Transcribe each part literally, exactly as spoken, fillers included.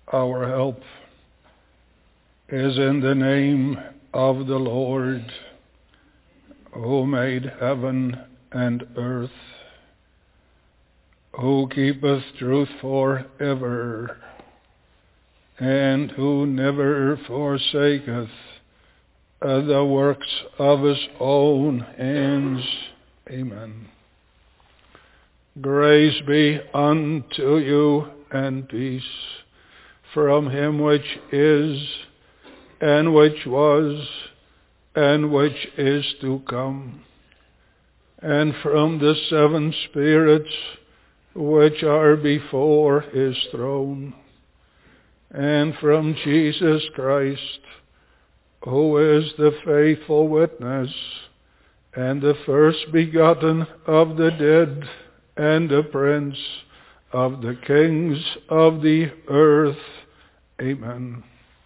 Our help is in the name of the Lord, who made heaven and earth, who keepeth truth forever, and who never forsaketh the works of his own hands. Amen. Grace be unto you and peace from him which is, and which was, and which is to come, and from the seven spirits which are before his throne, and from Jesus Christ, who is the faithful witness, and the first begotten of the dead, and the prince of the kings of the earth. Amen.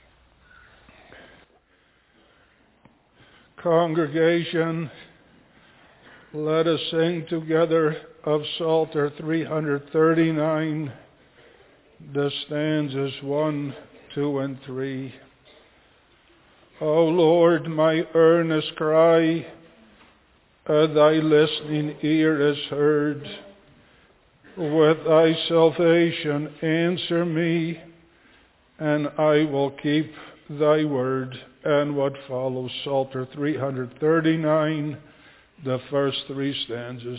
Congregation, let us sing together of Psalter three thirty-nine, the stanzas one, two, and three. O Lord, my earnest cry, uh, thy listening ear is heard. With thy salvation answer me, and I will keep thy word. And what follows, Psalter three thirty-nine, the first three stanzas.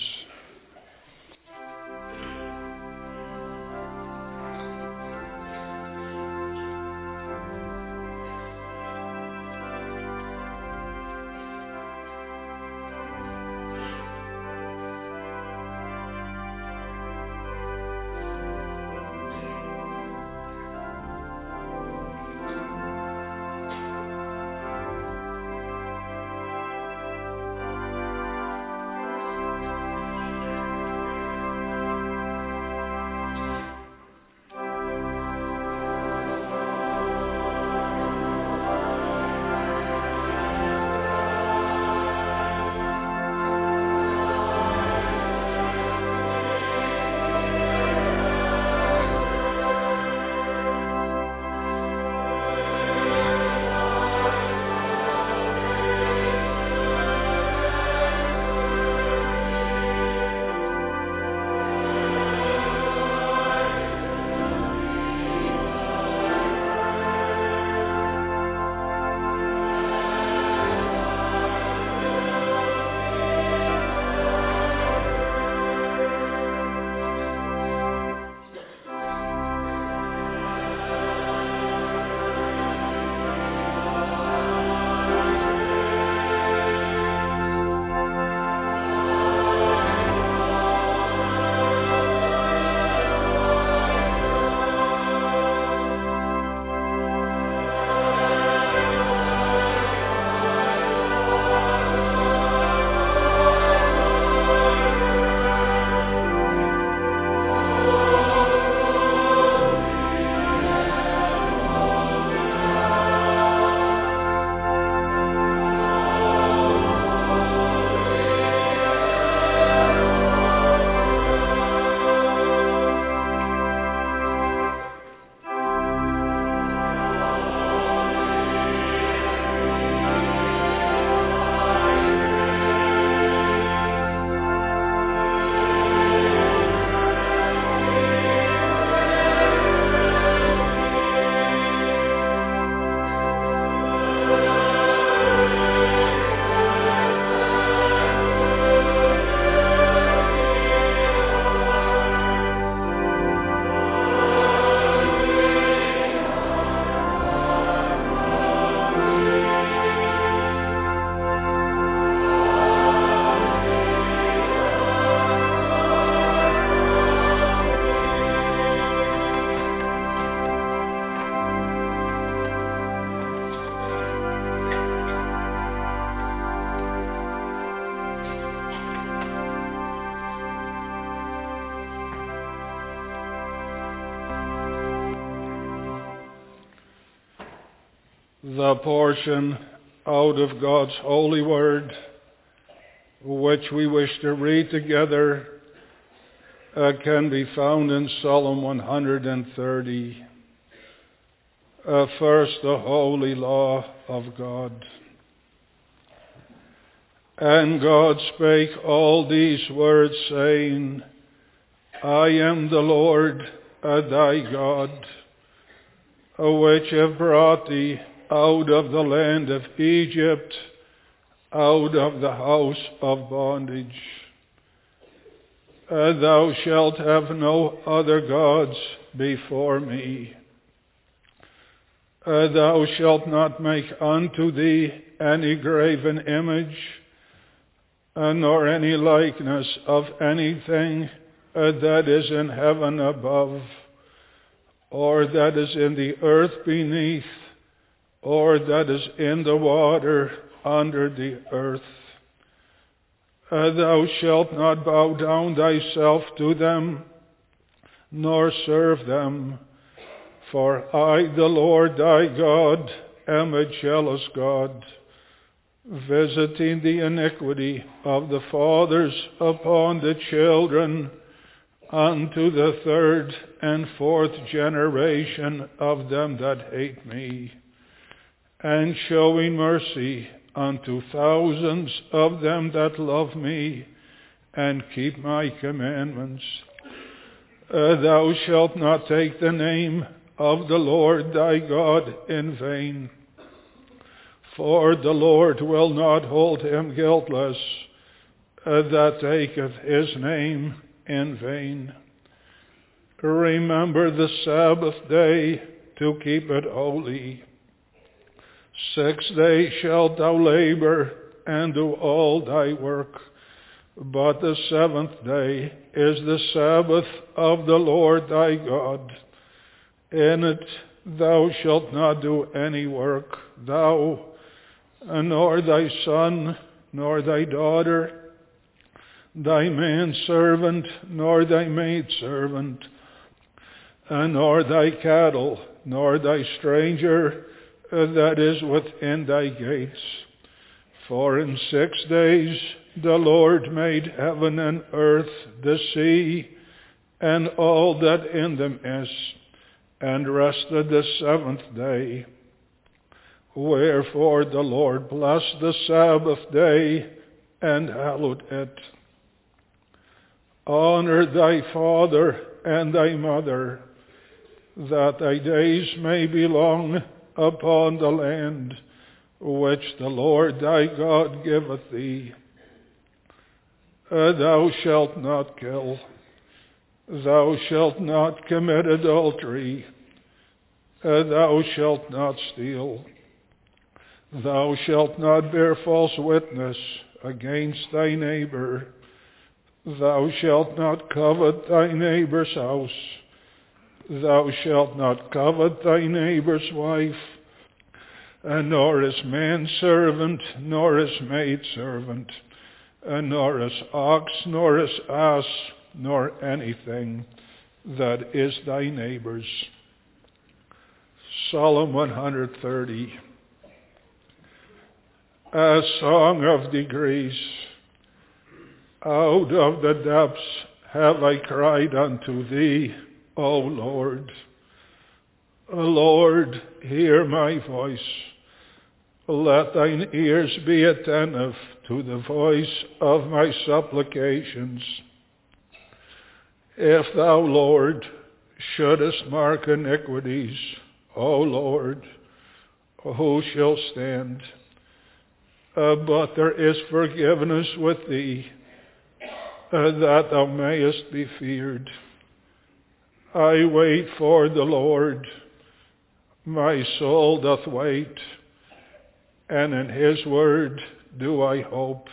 The portion out of God's holy word, which we wish to read together, uh, can be found in Psalm one hundred thirty. Uh, first, the holy law of God. And God spake all these words, saying, I am the Lord uh, thy God, uh, which have brought thee out of the land of Egypt, out of the house of bondage. Uh, thou shalt have no other gods before me. Uh, thou shalt not make unto thee any graven image, uh, nor any likeness of anything uh, that is in heaven above, or that is in the earth beneath, or that is in the water under the earth. Uh, thou shalt not bow down thyself to them, nor serve them. For I, the Lord thy God, am a jealous God, visiting the iniquity of the fathers upon the children, unto the third and fourth generation of them that hate me, and showing mercy unto thousands of them that love me, and keep my commandments. Uh, thou shalt not take the name of the Lord thy God in vain. For the Lord will not hold him guiltless uh, that taketh his name in vain. Remember the Sabbath day to keep it holy. Six days shalt thou labor and do all thy work, but the seventh day is the Sabbath of the Lord thy God. In it thou shalt not do any work, thou, nor thy son, nor thy daughter, thy manservant, nor thy maidservant, nor thy cattle, nor thy stranger that is within thy gates. For in six days the Lord made heaven and earth, the sea, and all that in them is, and rested the seventh day. Wherefore the Lord blessed the Sabbath day and hallowed it. Honor thy father and thy mother, that thy days may be long upon the land which the Lord thy God giveth thee. Uh, thou shalt not kill. Thou shalt not commit adultery. Uh, thou shalt not steal. Thou shalt not bear false witness against thy neighbor. Thou shalt not covet thy neighbor's house. Thou shalt not covet thy neighbor's wife, and nor his manservant, nor his maidservant, and nor his ox, nor his ass, nor anything that is thy neighbor's. Psalm one thirty. A song of degrees. Out of the depths have I cried unto thee, O Lord. Lord, hear my voice. Let thine ears be attentive to the voice of my supplications. If thou, Lord, shouldest mark iniquities, O Lord, who shall stand? Uh, but there is forgiveness with thee, uh, that thou mayest be feared. I wait for the Lord, my soul doth wait, and in his word do I hope.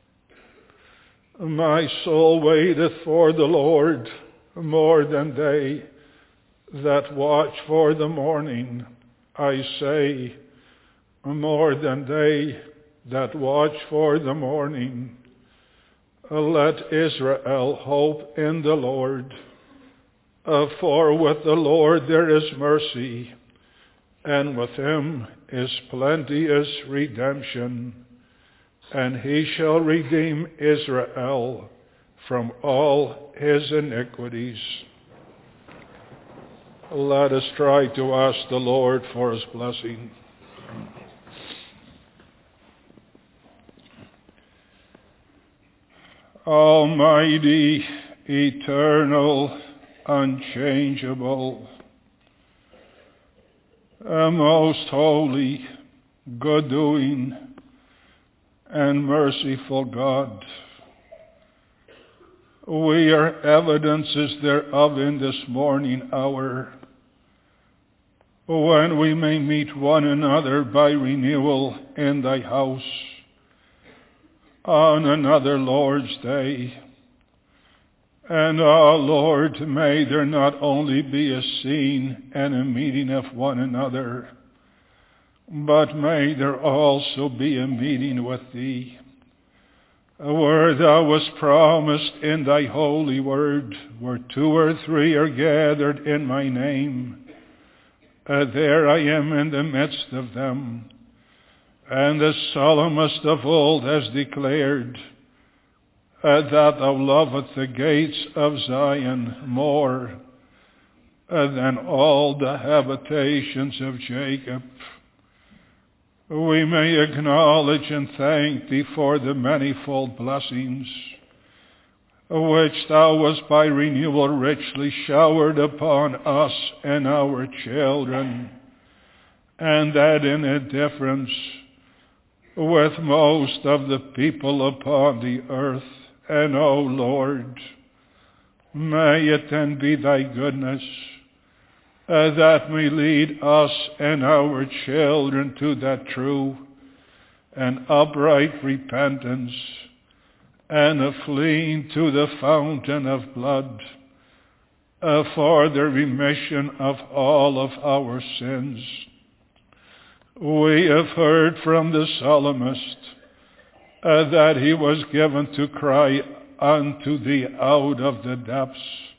My soul waiteth for the Lord more than they that watch for the morning, I say, more than they that watch for the morning. Let Israel hope in the Lord. Uh, for with the Lord there is mercy, and with him is plenteous redemption, and he shall redeem Israel from all his iniquities. Let us try to ask the Lord for his blessing. Almighty, eternal, unchangeable, a most holy, good-doing, and merciful God, we are evidences thereof in this morning hour, when we may meet one another by renewal in thy house on another Lord's Day. And, ah, Lord, may there not only be a scene and a meeting of one another, but may there also be a meeting with thee, where thou wast promised in thy holy word, where two or three are gathered in my name, uh, there I am in the midst of them. And the psalmist of old has declared uh, that thou lovest the gates of Zion more uh, than all the habitations of Jacob. We may acknowledge and thank thee for the manifold blessings which thou wast by renewal richly showered upon us and our children, and that in a difference with most of the people upon the earth. And, O Lord, may it then be thy goodness uh, that may lead us and our children to that true and upright repentance, and a fleeing to the fountain of blood uh, for the remission of all of our sins. We have heard from the psalmist uh, that he was given to cry unto thee out of the depths,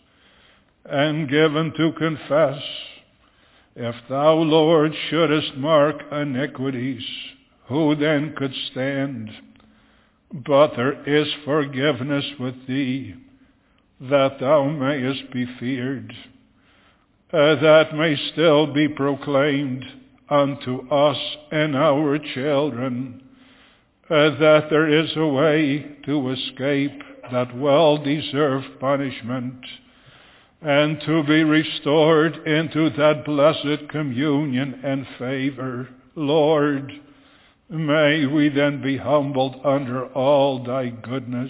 and given to confess, if thou, Lord, shouldest mark iniquities, who then could stand? But there is forgiveness with thee, that thou mayest be feared, uh, that may still be proclaimed unto us and our children, uh, that there is a way to escape that well-deserved punishment, and to be restored into that blessed communion and favor. Lord, may we then be humbled under all thy goodness,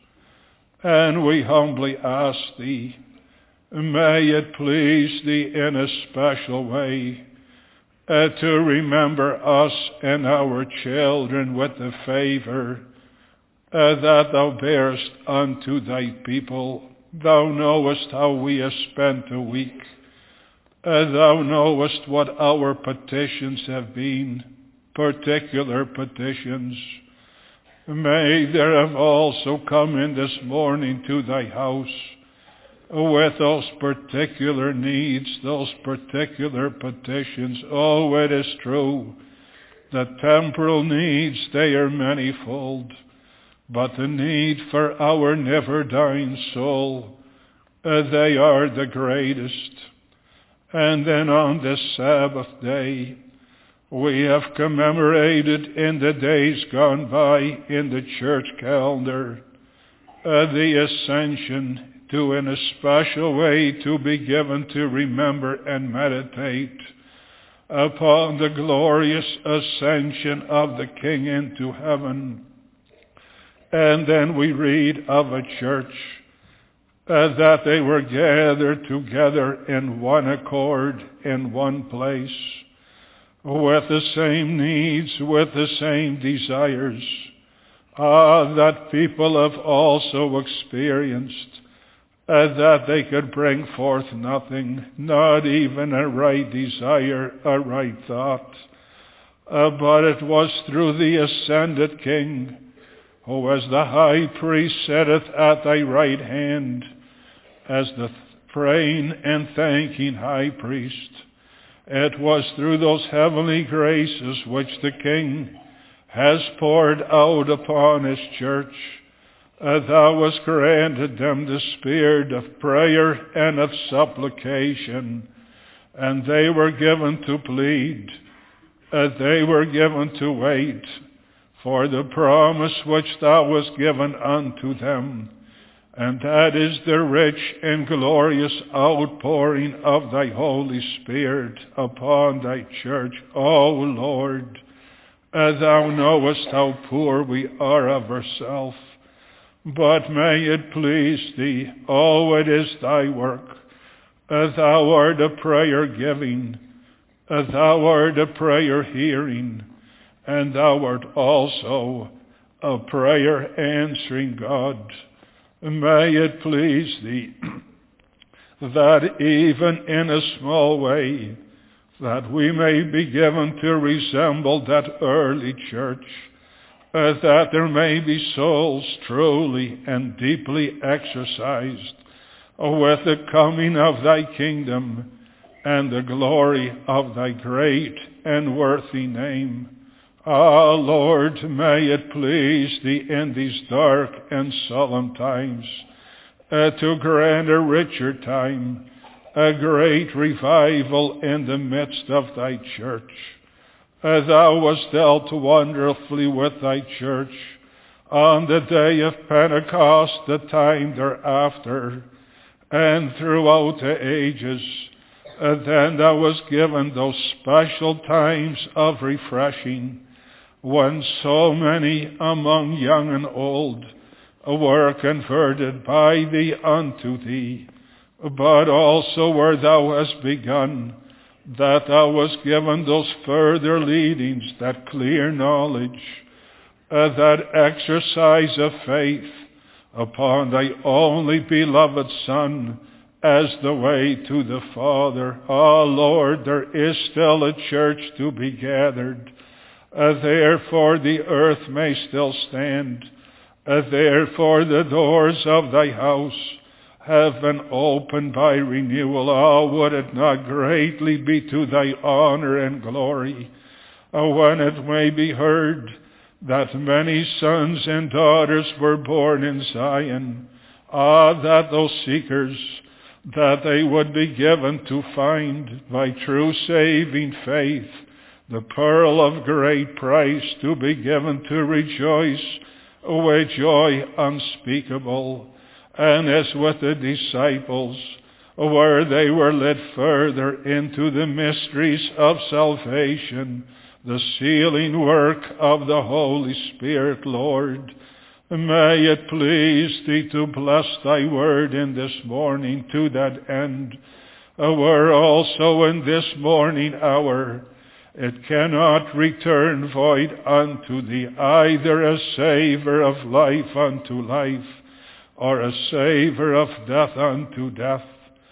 and we humbly ask thee, may it please thee in a special way uh, to remember us and our children with the favor uh, that thou bearest unto thy people. Thou knowest how we have spent a week. Uh, thou knowest what our petitions have been, particular petitions. May there have also come in this morning to thy house with those particular needs, those particular petitions. Oh, it is true, the temporal needs, they are manifold, but the need for our never-dying soul, uh, they are the greatest. And then on this Sabbath day, we have commemorated in the days gone by in the church calendar uh, the ascension, to in a special way to be given to remember and meditate upon the glorious ascension of the King into heaven. And then we read of a church uh, that they were gathered together in one accord, in one place, with the same needs, with the same desires. Ah, that people have also experienced uh, that they could bring forth nothing, not even a right desire, a right thought. Uh, but it was through the ascended King, who as the high priest sitteth at thy right hand, as the praying and thanking high priest, it was through those heavenly graces which the King has poured out upon his church, uh, thou hast granted them the spirit of prayer and of supplication, and they were given to plead, uh, they were given to wait for the promise which thou hast given unto them, and that is the rich and glorious outpouring of thy Holy Spirit upon thy church. O Lord, uh, thou knowest how poor we are of ourselves, but may it please thee, oh, it is thy work. Uh, thou art a prayer giving, uh, thou art a prayer hearing, and thou art also a prayer answering God. May it please thee that even in a small way, that we may be given to resemble that early church, uh, that there may be souls truly and deeply exercised with the coming of thy kingdom and the glory of thy great and worthy name. Ah, Lord, may it please thee in these dark and solemn times uh, to grant a richer time, a great revival in the midst of thy church. As thou wast dealt wonderfully with thy church on the day of Pentecost, the time thereafter, and throughout the ages, uh, then thou wast given those special times of refreshing when so many among young and old were converted by thee unto thee, but also where thou hast begun, that thou wast given those further leadings, that clear knowledge, uh, that exercise of faith upon thy only beloved Son as the way to the Father. Ah, Lord, there is still a church to be gathered. Uh, therefore the earth may still stand. Uh, therefore the doors of thy house have been opened by renewal. Oh, would it not greatly be to thy honor and glory uh, when it may be heard that many sons and daughters were born in Zion. Ah, that those seekers, that they would be given to find by true saving faith the pearl of great price, to be given to rejoice with joy unspeakable. And as with the disciples, where they were led further into the mysteries of salvation, the sealing work of the Holy Spirit, Lord, may it please thee to bless thy word in this morning to that end, where also in this morning hour it cannot return void unto thee, either a savor of life unto life, or a savor of death unto death.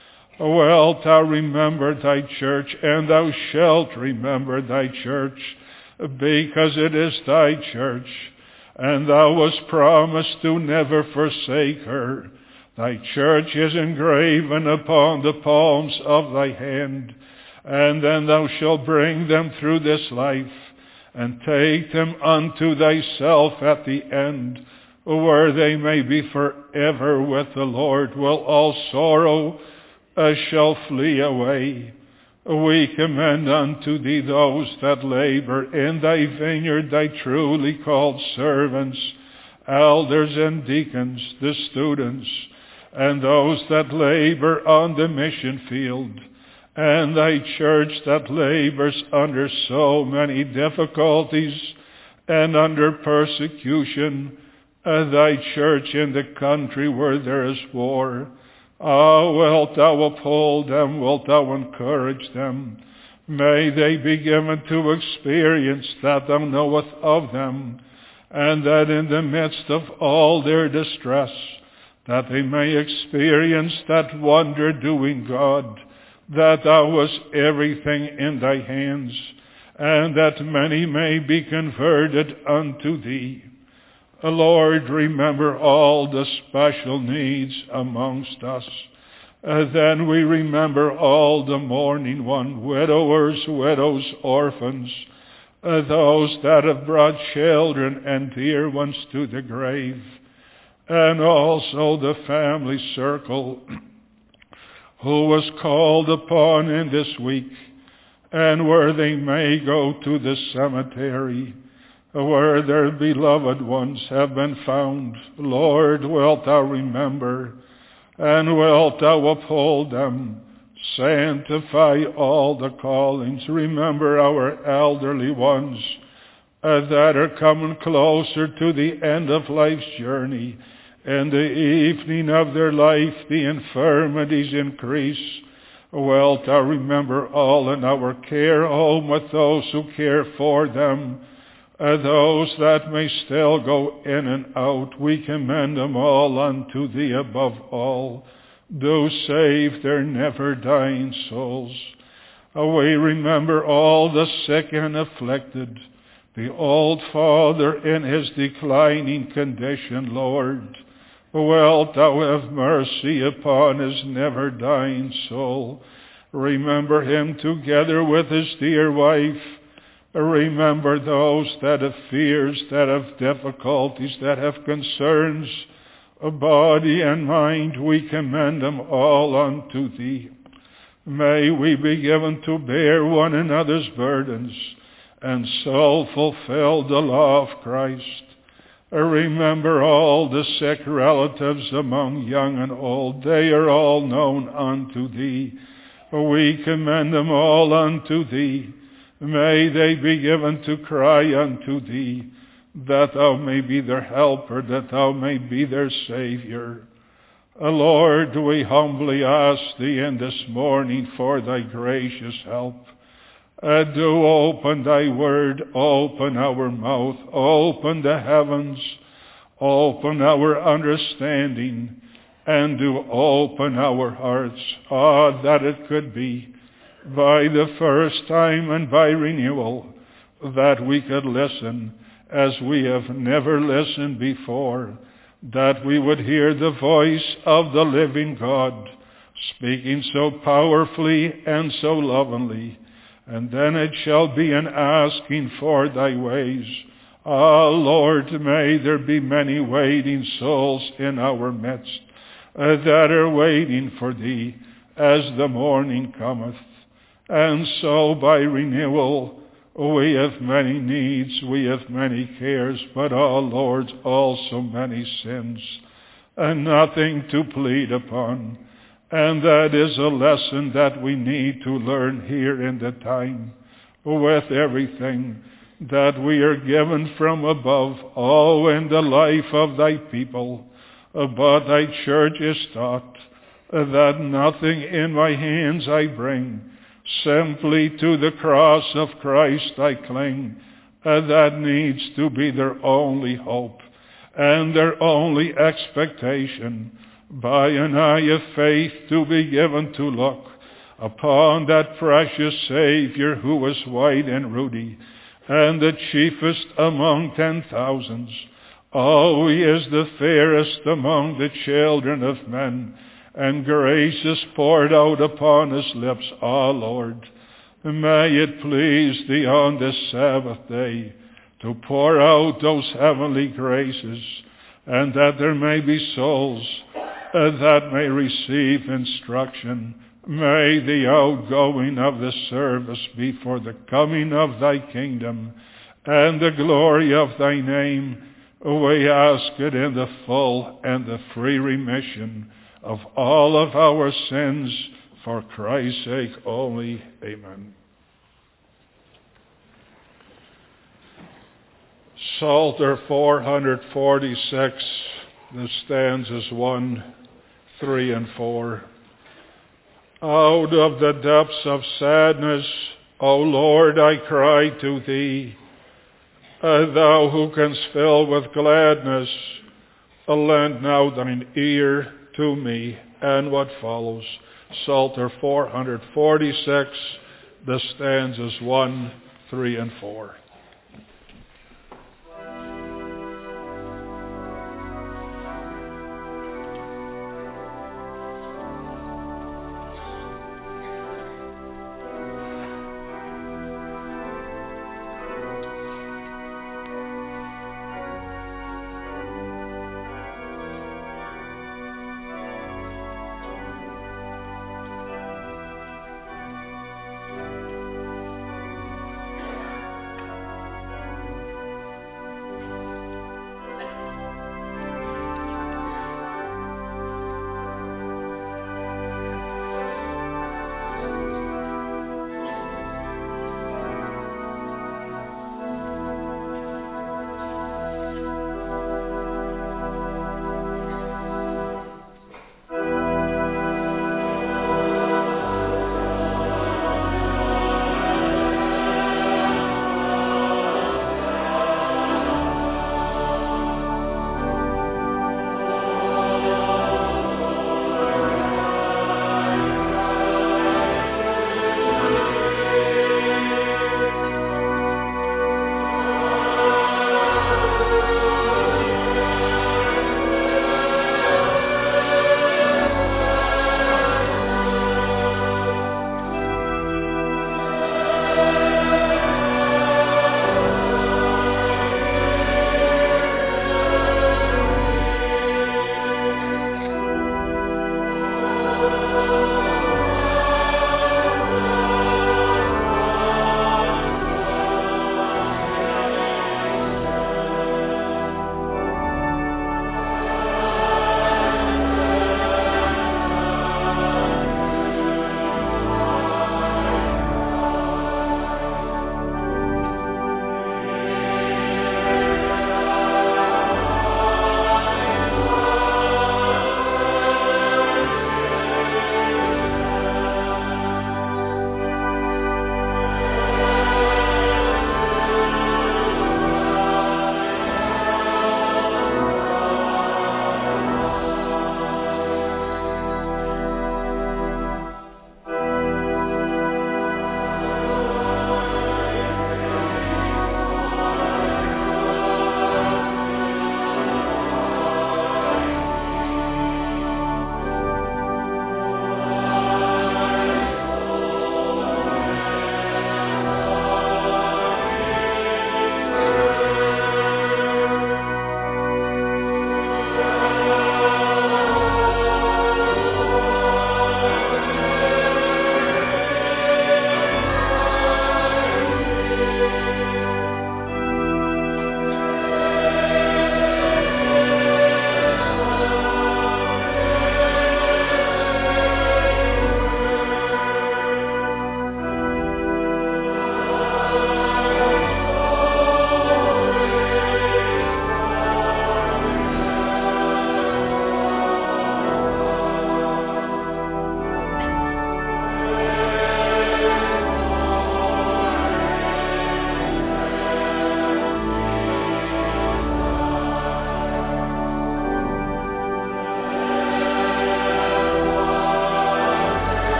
Wilt thou remember thy church, and thou shalt remember thy church, because it is thy church, and thou wast promised to never forsake her. Thy church is engraven upon the palms of thy hand, and then thou shalt bring them through this life, and take them unto thyself at the end, where they may be forever with the Lord, while all sorrow uh, shall flee away. We commend unto thee those that labor in thy vineyard, thy truly called servants, elders and deacons, the students, and those that labor on the mission field, and thy church that labors under so many difficulties and under persecution, and thy church in the country where there is war. Ah, wilt thou uphold them, wilt thou encourage them? May they be given to experience that thou knowest of them, and that in the midst of all their distress, that they may experience that wonder-doing God, that thou wast everything in thy hands, and that many may be converted unto thee. Lord, remember all the special needs amongst us. Uh, then we remember all the mourning one, widowers, widows, orphans, uh, those that have brought children and dear ones to the grave, and also the family circle who was called upon in this week, and where they may go to the cemetery, where their beloved ones have been found, Lord, wilt thou remember, and wilt thou uphold them, sanctify all the callings, remember our elderly ones uh, that are coming closer to the end of life's journey. In the evening of their life, the infirmities increase. Wilt thou remember all in our care home with those who care for them, uh, those that may still go in and out. We commend them all unto thee above all. Do save their never-dying souls. Uh, we remember all the sick and afflicted, the old father in his declining condition, Lord. Wilt thou have mercy upon his never-dying soul. Remember him together with his dear wife. Remember those that have fears, that have difficulties, that have concerns, body and mind. We commend them all unto thee. May we be given to bear one another's burdens, and so fulfill the law of Christ. Remember all the sick relatives among young and old. They are all known unto thee. We commend them all unto thee. May they be given to cry unto thee, that thou may be their helper, that thou may be their Savior. Lord, we humbly ask thee in this morning for thy gracious help. Uh, do open thy word, open our mouth, open the heavens, open our understanding, and do open our hearts. Ah, that it could be by the first time and by renewal that we could listen as we have never listened before, that we would hear the voice of the living God speaking so powerfully and so lovingly. And then it shall be an asking for thy ways. Ah, Lord, may there be many waiting souls in our midst uh, that are waiting for thee as the morning cometh. And so by renewal we have many needs, we have many cares, but, ah, Lord, also many sins, and nothing to plead upon. And that is a lesson that we need to learn here in the time. With everything that we are given from above, oh, in the life of thy people. But thy church is taught that nothing in my hands I bring, simply to the cross of Christ I cling. That needs to be their only hope and their only expectation. By an eye of faith to be given to look upon that precious Savior who was white and ruddy, and the chiefest among ten thousands. Oh, he is the fairest among the children of men, and grace is poured out upon his lips. Ah, Lord, may it please thee on this Sabbath day to pour out those heavenly graces, and that there may be souls Uh, that may receive instruction. May the outgoing of the service be for the coming of thy kingdom and the glory of thy name. We ask it in the full and the free remission of all of our sins, for Christ's sake only. Amen. Psalter four forty-six, the stanzas one, three, and four. Out of the depths of sadness, O Lord, I cry to thee. Uh, thou who canst fill with gladness, uh, lend now thine ear to me. And what follows? Psalter four forty-six, the stanzas one, three, and four.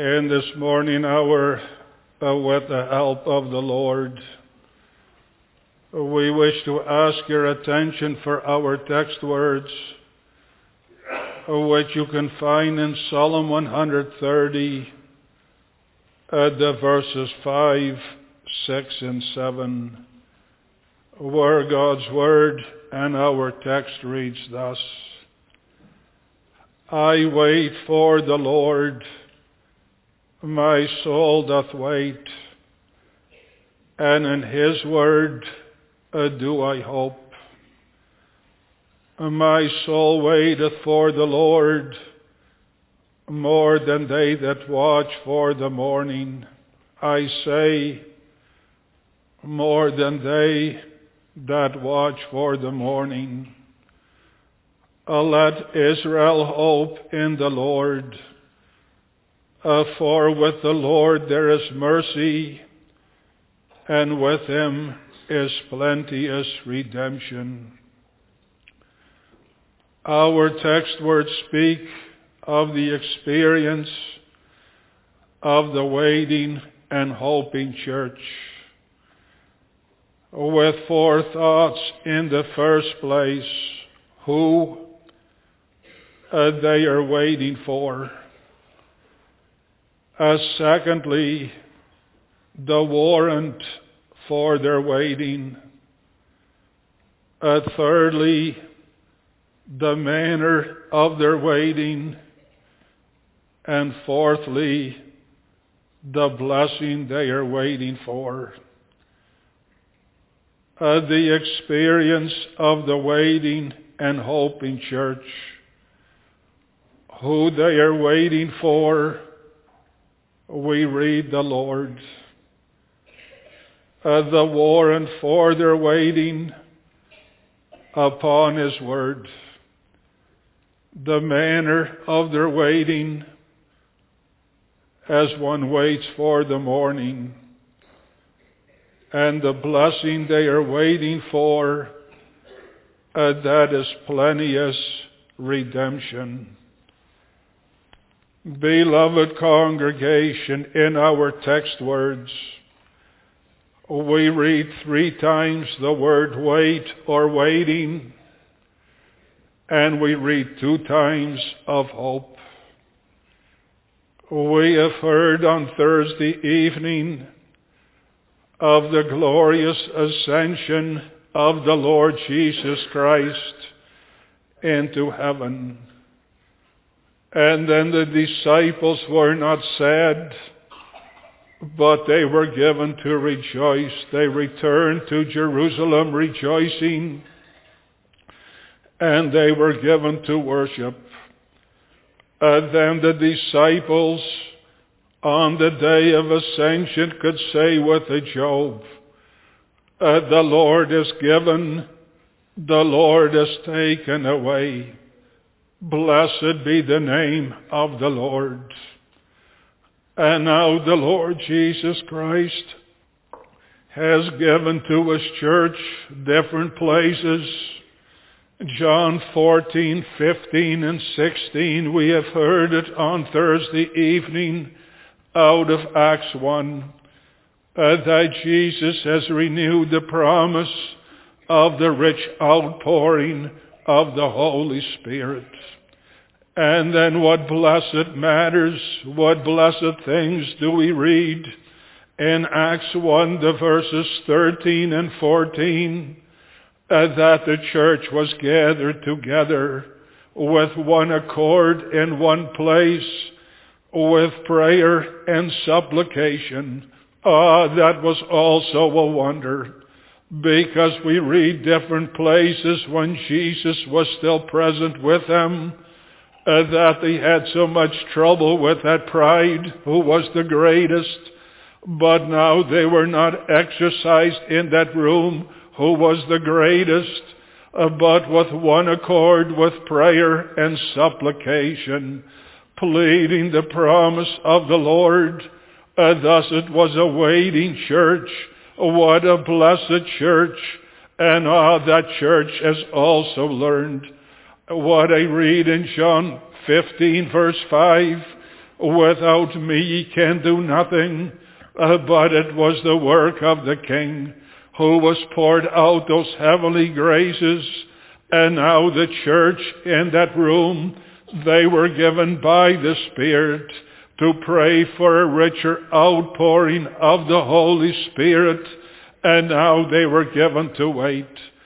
In this morning hour, uh, with the help of the Lord, we wish to ask your attention for our text words, uh, which you can find in Psalm one thirty, uh, the verses five, six, and seven, where God's word and our text reads thus: I wait for the Lord, my soul doth wait, and in his word uh, do I hope. My soul waiteth for the Lord, more than they that watch for the morning. I say, more than they that watch for the morning. Uh, let Israel hope in the Lord. Uh, for with the Lord there is mercy, and with him is plenteous redemption. Our text words speak of the experience of the waiting and hoping church, with four thoughts. In the first place, who uh, they are waiting for. Uh, secondly, the warrant for their waiting. Uh, thirdly, the manner of their waiting. And fourthly, the blessing they are waiting for. Uh, the experience of the waiting and hoping church. Who they are waiting for, we read the Lord. Uh, the warrant for their waiting upon his word. The manner of their waiting as one waits for the morning. And the blessing they are waiting for, uh, that is plenteous redemption. Beloved congregation, in our text words, we read three times the word wait or waiting, and we read two times of hope. We have heard on Thursday evening of the glorious ascension of the Lord Jesus Christ into heaven. And then the disciples were not sad, but they were given to rejoice. They returned to Jerusalem rejoicing, and they were given to worship. And then the disciples on the day of ascension could say with a Job, uh, the Lord is given, the Lord is taken away. Blessed be the name of the Lord. And now the Lord Jesus Christ has given to his church different places. John fourteen, fifteen, and sixteen, we have heard it on Thursday evening out of Acts one, uh, that Jesus has renewed the promise of the rich outpouring of the Holy Spirit. And then what blessed matters, what blessed things do we read in Acts one, the verses thirteen and fourteen, uh, that the church was gathered together with one accord in one place, with prayer and supplication. Ah, that was also a wonder, because we read different places when Jesus was still present with them, uh, that they had so much trouble with that pride, who was the greatest, but now they were not exercised in that room, who was the greatest, uh, but with one accord, with prayer and supplication, pleading the promise of the Lord. Uh, thus it was a waiting church. What a blessed church. And ah, that church has also learned what I read in John fifteen verse five, Without me ye can do nothing. Uh, but it was the work of the King who was poured out those heavenly graces. And now the church in that room, they were given by the Spirit to pray for a richer outpouring of the Holy Spirit. And now they were given to wait.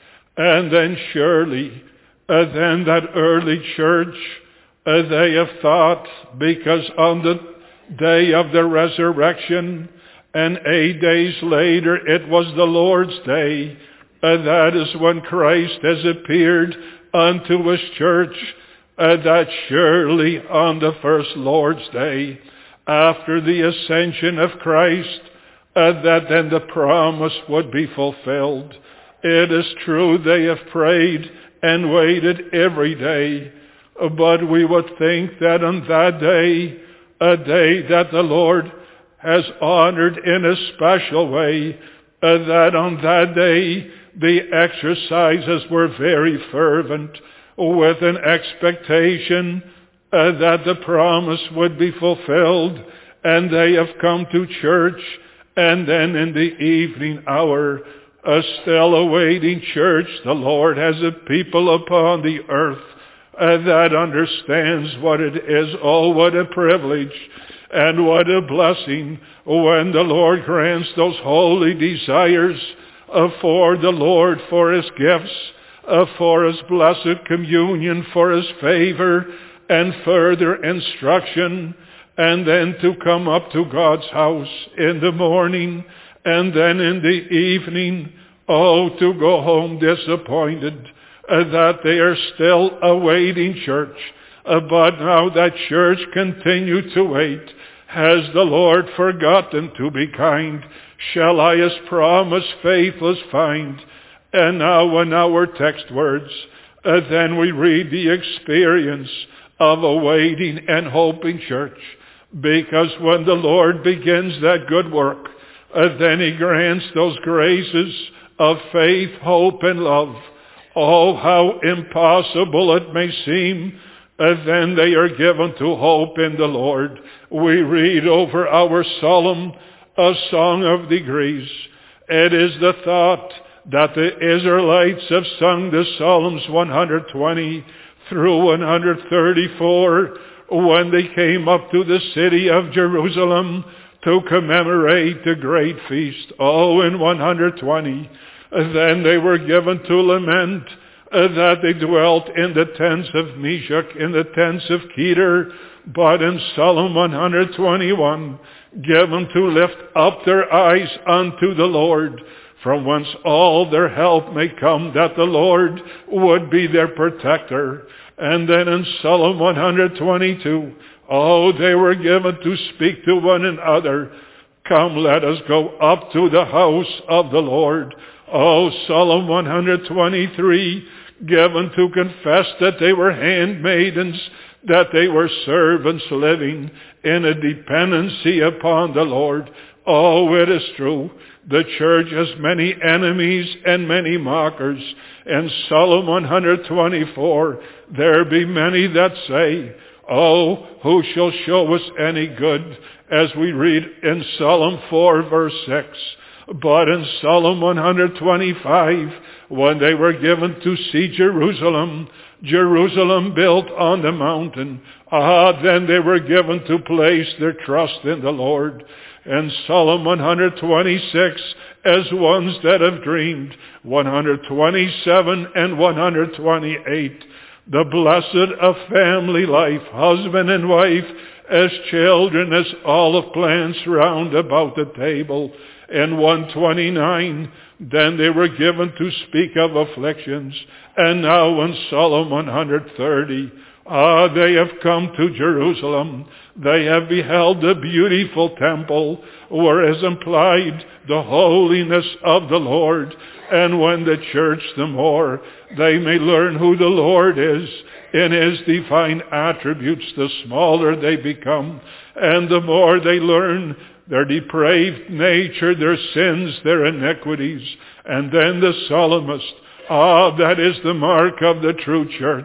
And then surely, uh, then that early church, uh, they have thought, because on the day of the resurrection, and eight days later it was the Lord's day, uh, that is when Christ has appeared unto his church, uh, that surely on the first Lord's day, after the ascension of Christ, uh, that then the promise would be fulfilled. It is true they have prayed and waited every day, but we would think that on that day, a day that the Lord has honored in a special way, uh, that on that day the exercises were very fervent with an expectation uh, that the promise would be fulfilled, and they have come to church, and then in the evening hour, uh, still awaiting church, the Lord has a people upon the earth uh, that understands what it is. Oh, what a privilege and what a blessing when the Lord grants those holy desires uh, for the Lord, for his gifts, uh, for his blessed communion, for his favor and further instruction, and then to come up to God's house in the morning, and then in the evening, oh, to go home disappointed uh, that they are still awaiting church. Uh, but now that church continue to wait. Has the Lord forgotten to be kind? Shall I his promise faithless find? And now in our text words, uh, then we read the experience of a waiting and hoping church. Because when the Lord begins that good work, uh, then he grants those graces of faith, hope, and love. Oh, how impossible it may seem, uh, then they are given to hope in the Lord. We read over our psalm, a song of degrees. It is the thought that the Israelites have sung the Psalms one hundred twenty through one hundred thirty-four when they came up to the city of Jerusalem to commemorate the great feast. Oh, in one hundred twenty, then they were given to lament uh, that they dwelt in the tents of Meshach, in the tents of Kedar, but in Psalm one hundred twenty-one, given to lift up their eyes unto the Lord, from whence all their help may come, that the Lord would be their protector. And then in Psalm one hundred twenty-two, oh, they were given to speak to one another. Come, let us go up to the house of the Lord. Oh, Psalm one hundred twenty-three, given to confess that they were handmaidens, that they were servants living in a dependency upon the Lord. Oh, it is true. The church has many enemies and many mockers. In Psalm one hundred twenty-four, there be many that say, oh, who shall show us any good? As we read in Psalm four, verse six. But in Psalm one hundred twenty-five, when they were given to see Jerusalem, Jerusalem built on the mountain, ah, then they were given to place their trust in the Lord. And Psalm one hundred twenty-six, as ones that have dreamed, one hundred twenty-seven and one hundred twenty-eight, the blessed of family life, husband and wife, as children, as olive plants round about the table. And one twenty-nine, then they were given to speak of afflictions. And now in Psalm one hundred thirty, ah, they have come to Jerusalem. They have beheld the beautiful temple, where is implied the holiness of the Lord. And when the church the more, they may learn who the Lord is in his divine attributes, the smaller they become. And the more they learn their depraved nature, their sins, their iniquities. And then the psalmist, ah, that is the mark of the true church.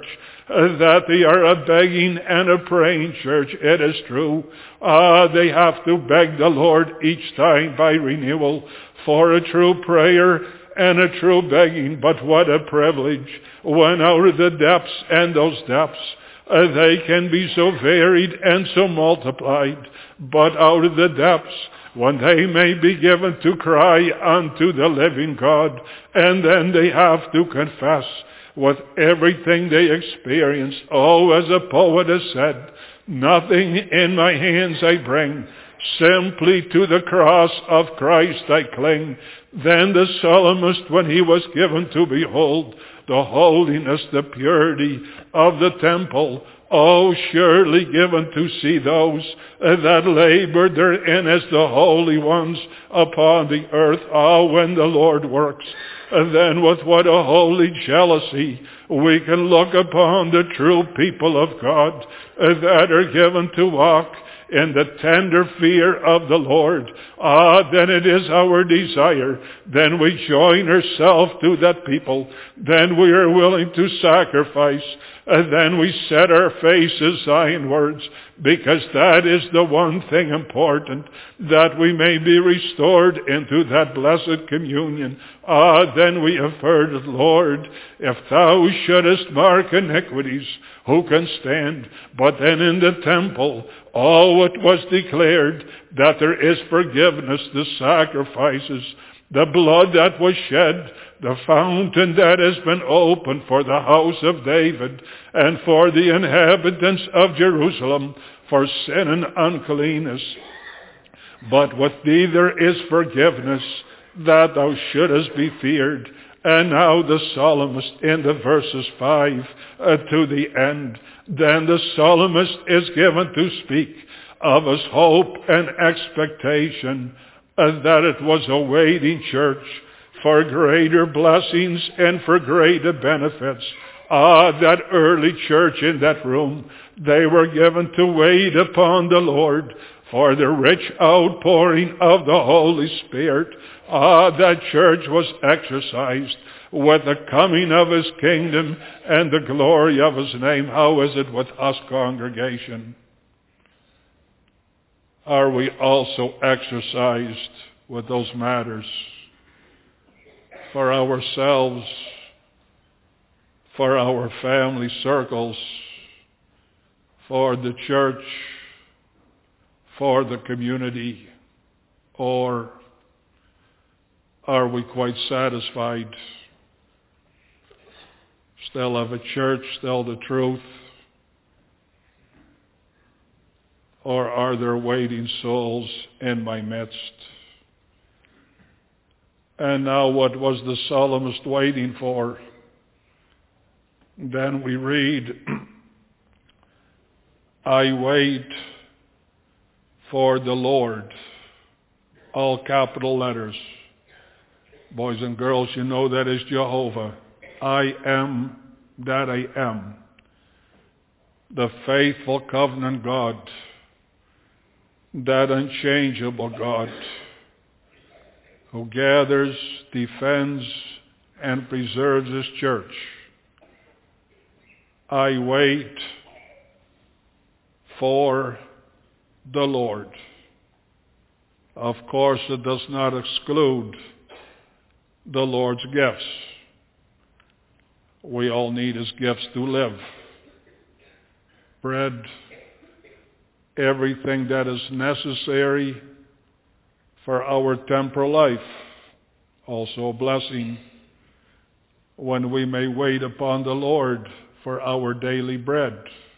uh, that they are a begging and a praying church. It is true. Ah, uh, they have to beg the Lord each time by renewal for a true prayer and a true begging. But what a privilege when out of the depths, and those depths, uh, they can be so varied and so multiplied. But out of the depths, when they may be given to cry unto the living God, and then they have to confess with everything they experience. Oh, as a poet has said, nothing in my hands I bring, simply to the cross of Christ I cling. Then the psalmist, when he was given to behold the holiness, the purity of the temple, oh, surely given to see those that labored therein as the holy ones upon the earth. Oh, when the Lord works, then with what a holy jealousy we can look upon the true people of God that are given to walk in the tender fear of the Lord. Ah, then it is our desire. Then we join ourselves to that people. Then we are willing to sacrifice. And then we set our faces Zionwards, because that is the one thing important, that we may be restored into that blessed communion. Ah, then we have heard it, Lord, if thou shouldest mark iniquities, who can stand? But then in the temple, oh, it was declared that there is forgiveness, the sacrifices, the blood that was shed, the fountain that has been opened for the house of David and for the inhabitants of Jerusalem, for sin and uncleanness. But with thee there is forgiveness, that thou shouldest be feared. And now the psalmist in the verses five uh, to the end, then the psalmist is given to speak of his hope and expectation, uh, that it was a waiting church for greater blessings and for greater benefits. Ah, that early church in that room, they were given to wait upon the Lord for the rich outpouring of the Holy Spirit. Ah, that church was exercised with the coming of his kingdom and the glory of his name. How is it with us, congregation? Are we also exercised with those matters? For ourselves, for our family circles, for the church, for the community? Or are we quite satisfied? Still have a church, still the truth? Or are there waiting souls in my midst? And now what was the psalmist waiting for? Then we read, I wait for the Lord. All capital letters. Boys and girls, you know that is Jehovah. I am that I am. The faithful covenant God. That unchangeable God, who gathers, defends, and preserves his church. I wait for the Lord. Of course, it does not exclude the Lord's gifts. We all need his gifts to live. Bread, everything that is necessary for our temporal life. Also a blessing when we may wait upon the Lord for our daily bread.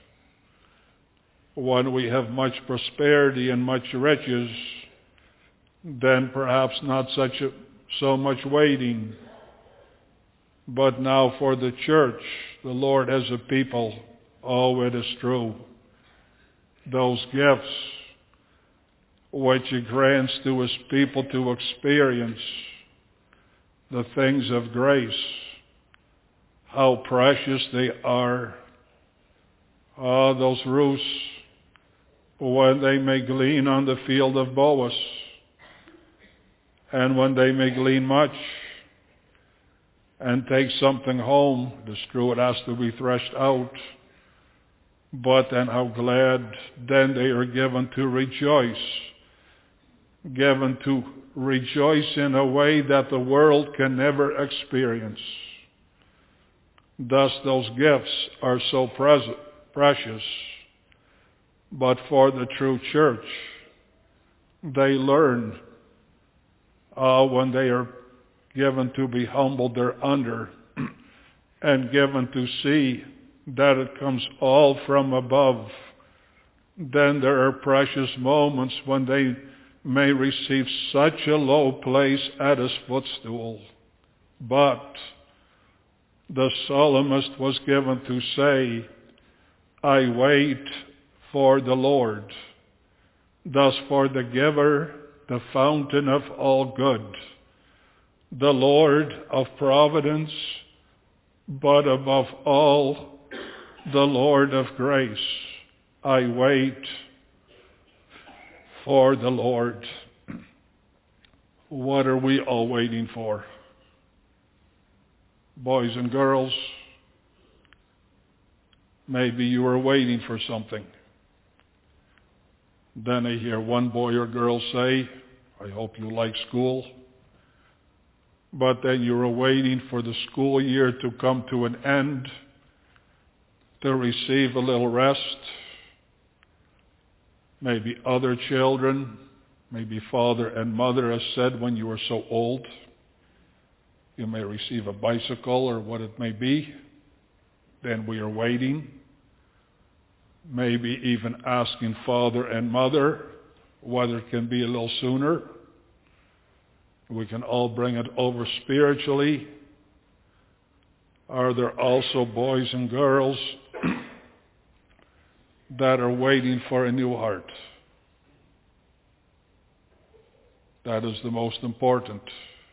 When we have much prosperity and much riches, then perhaps not such a, so much waiting. But now for the church, the Lord has a people. Oh, it is true. Those gifts which he grants to his people to experience the things of grace, how precious they are. Ah, those roofs, when they may glean on the field of Boaz, and when they may glean much and take something home, the screw it has to be threshed out. But then how glad then they are given to rejoice, given to rejoice in a way that the world can never experience. Thus those gifts are so present, precious. But for the true church, they learn uh, when they are given to be humbled thereunder and given to see that it comes all from above. Then there are precious moments when they may receive such a low place at his footstool. But the psalmist was given to say, I wait for the Lord. Thus for the giver, the fountain of all good, the Lord of providence, but above all, the Lord of grace. I wait for the Lord. What are we all waiting for? Boys and girls, maybe you are waiting for something. Then I hear one boy or girl say, I hope you like school. But then you're waiting for the school year to come to an end, to receive a little rest. Maybe other children, maybe father and mother has said when you are so old, you may receive a bicycle or what it may be. Then we are waiting. Maybe even asking father and mother whether it can be a little sooner. We can all bring it over spiritually. Are there also boys and girls that are waiting for a new heart? That is the most important.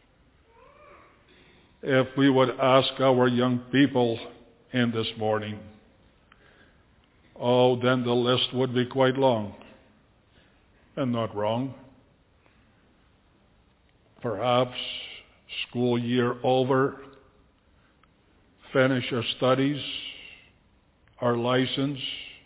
If we would ask our young people in this morning, oh, then the list would be quite long, and not wrong. Perhaps school year over, finish our studies, our license,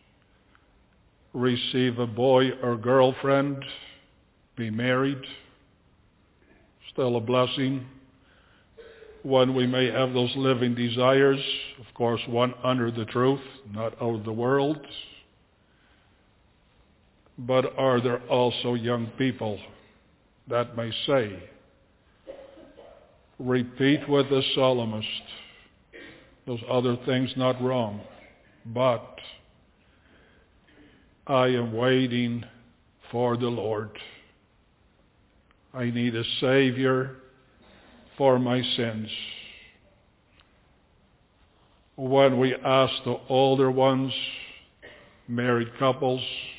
receive a boy or girlfriend, be married. Still a blessing when we may have those living desires, of course one under the truth, not out of the world. But are there also young people that may say, repeat with the psalmist, those other things not wrong, but I am waiting for the Lord. I need a Savior for my sins. When we ask the older ones, married couples,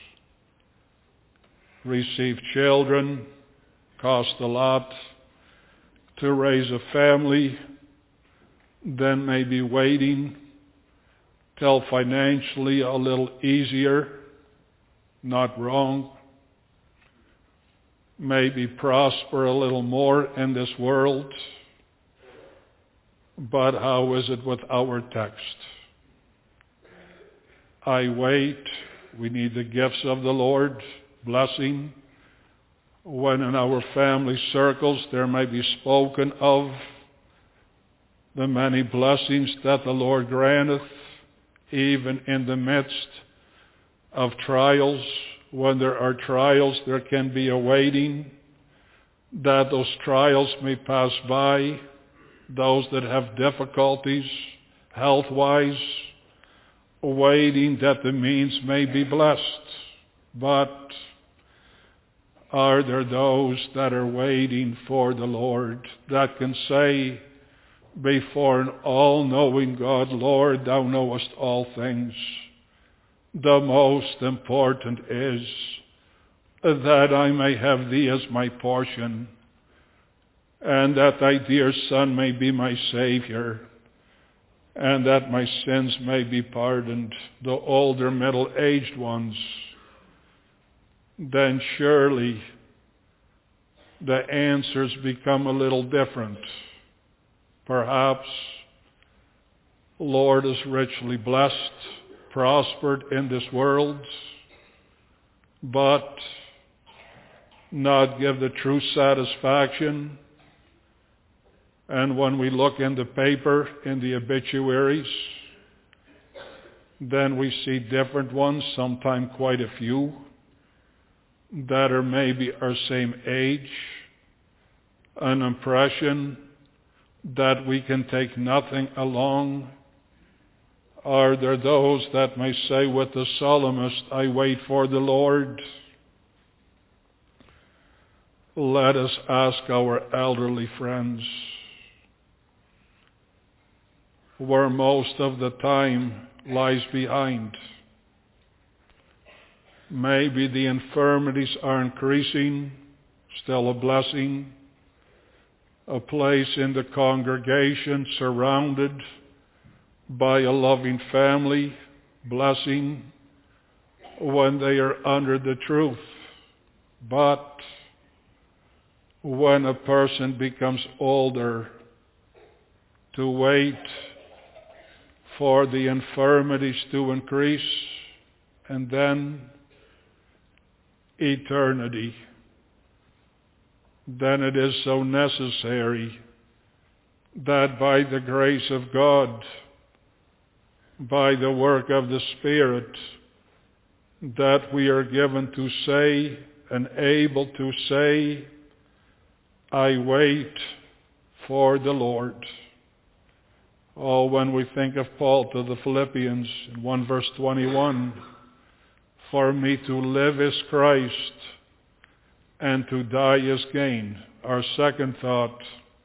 receive children, cost a lot to raise a family, then maybe waiting till financially a little easier, not wrong. Maybe prosper a little more in this world. But how is it with our text? I wait. We need the gifts of the Lord, blessing. When in our family circles there may be spoken of the many blessings that the Lord granteth, even in the midst of trials. When there are trials, there can be a waiting, that those trials may pass by. Those that have difficulties health-wise, waiting that the means may be blessed. But are there those that are waiting for the Lord, that can say before an all-knowing God, Lord, thou knowest all things. The most important is that I may have thee as my portion, and that thy dear Son may be my Savior, and that my sins may be pardoned, the older middle-aged ones. Then surely the answers become a little different. Perhaps, Lord is richly blessed, prospered in this world, but not give the true satisfaction. And when we look in the paper, in the obituaries, then we see different ones, sometimes quite a few, that are maybe our same age, an impression that we can take nothing along. Are there those that may say with the psalmist, I wait for the Lord? Let us ask our elderly friends, where most of the time lies behind. Maybe the infirmities are increasing, still a blessing. A place in the congregation surrounded by a loving family, blessing when they are under the truth. But when a person becomes older, to wait for the infirmities to increase, and then eternity, then it is so necessary that by the grace of God, by the work of the Spirit, that we are given to say and able to say, I wait for the Lord. Oh, when we think of Paul to the Philippians in one verse twenty-one, for me to live is Christ, and to die is gain. Our second thought,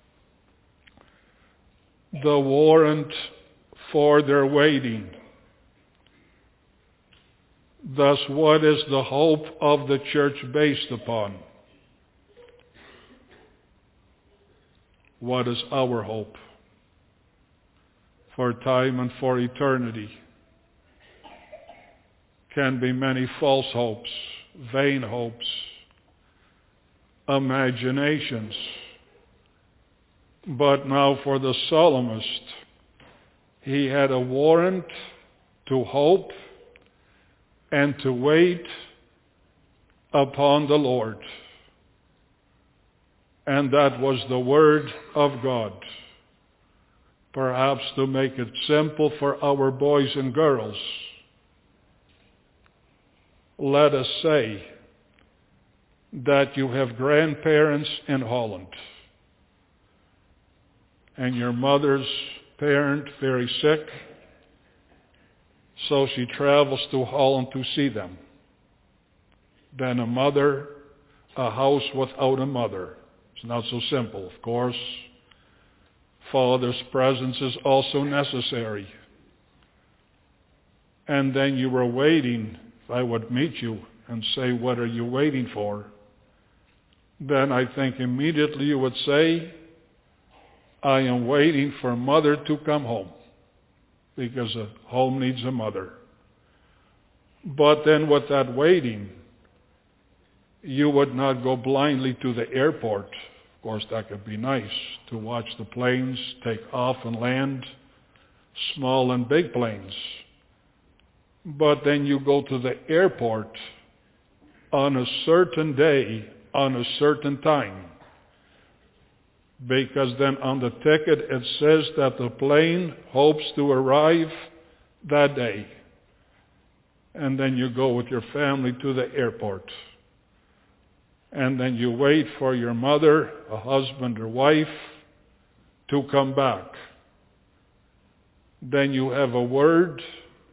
the warrant for their waiting. Thus, what is the hope of the church based upon? What is our hope for time and for eternity? Can be many false hopes, vain hopes, imaginations. But now for the psalmist, he had a warrant to hope and to wait upon the Lord. And that was the Word of God. Perhaps to make it simple for our boys and girls, let us say that you have grandparents in Holland, and your mother's parent very sick, so she travels to Holland to see them. Then a mother, a house without a mother. It's not so simple, of course. Father's presence is also necessary. And then you were waiting. If I would meet you and say, what are you waiting for? Then I think immediately you would say, I am waiting for mother to come home, because a home needs a mother. But then with that waiting, you would not go blindly to the airport. Of course, that could be nice, to watch the planes take off and land, small and big planes. But then you go to the airport on a certain day, on a certain time. Because then on the ticket it says that the plane hopes to arrive that day. And then you go with your family to the airport. And then you wait for your mother, a husband or wife, to come back. Then you have a word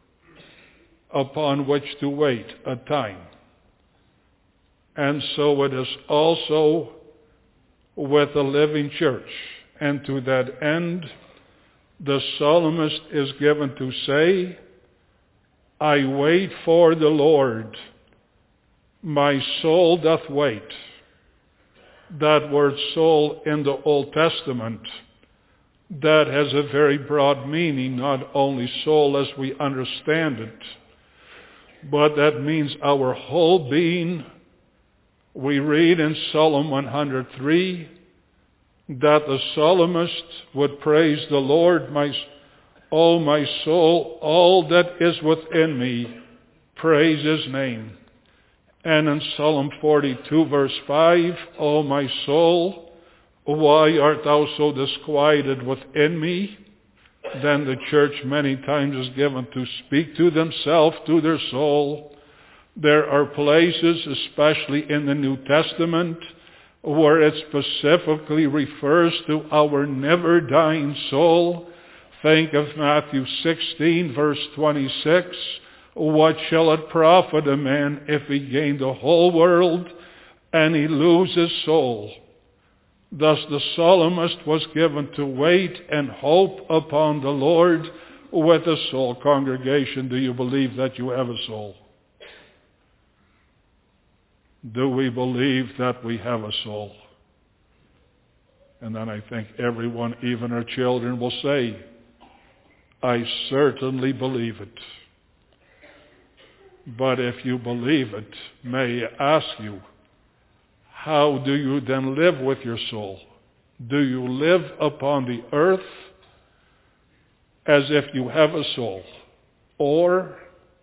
upon which to wait, a time. And so it is also with the living church. And to that end, the psalmist is given to say, I wait for the Lord. My soul doth wait. That word soul in the Old Testament, that has a very broad meaning, not only soul as we understand it, but that means our whole being. We read in Psalm one hundred three that the psalmist would praise the Lord, my O my soul, all that is within me, praise his name. And in Psalm forty-two verse five, O my soul, why art thou so disquieted within me? Then the church many times is given to speak to themselves, to their soul. There are places, especially in the New Testament, where it specifically refers to our never-dying soul. Think of Matthew sixteen verse twenty-six. What shall it profit a man if he gain the whole world and he lose his soul? Thus the psalmist was given to wait and hope upon the Lord with a soul. Congregation, do you believe that you have a soul? Do we believe that we have a soul? And then I think everyone, even our children, will say, I certainly believe it. But if you believe it, may I ask you, how do you then live with your soul? Do you live upon the earth as if you have a soul? Or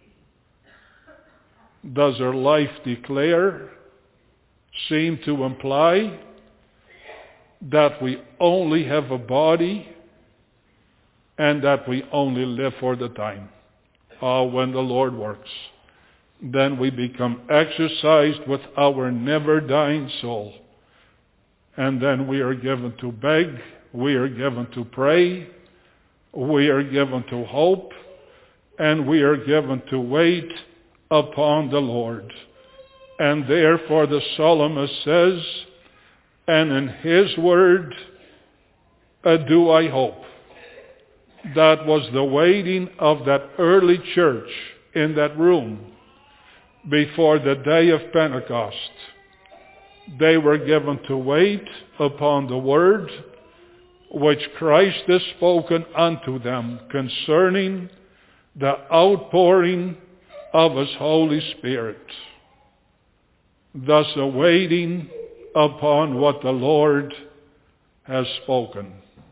does our life declare, seem to imply, that we only have a body and that we only live for the time? Oh, when the Lord works, then we become exercised with our never-dying soul. And then we are given to beg, we are given to pray, we are given to hope, and we are given to wait upon the Lord. And therefore the psalmist says, and in his word uh, do I hope. That was the waiting of that early church in that room before the day of Pentecost. They were given to wait upon the word which Christ has spoken unto them concerning the outpouring of his Holy Spirit. Thus awaiting upon what the Lord has spoken.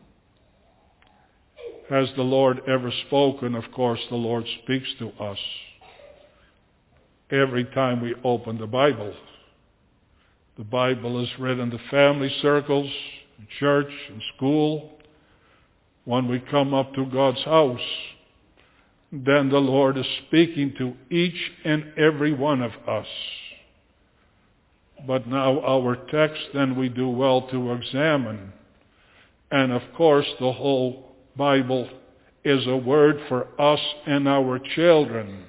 Has the Lord ever spoken? Of course, the Lord speaks to us every time we open the Bible. The Bible is read in the family circles, in church, in school. When we come up to God's house, then the Lord is speaking to each and every one of us. But now our text, then we do well to examine. And of course, the whole Bible is a word for us and our children.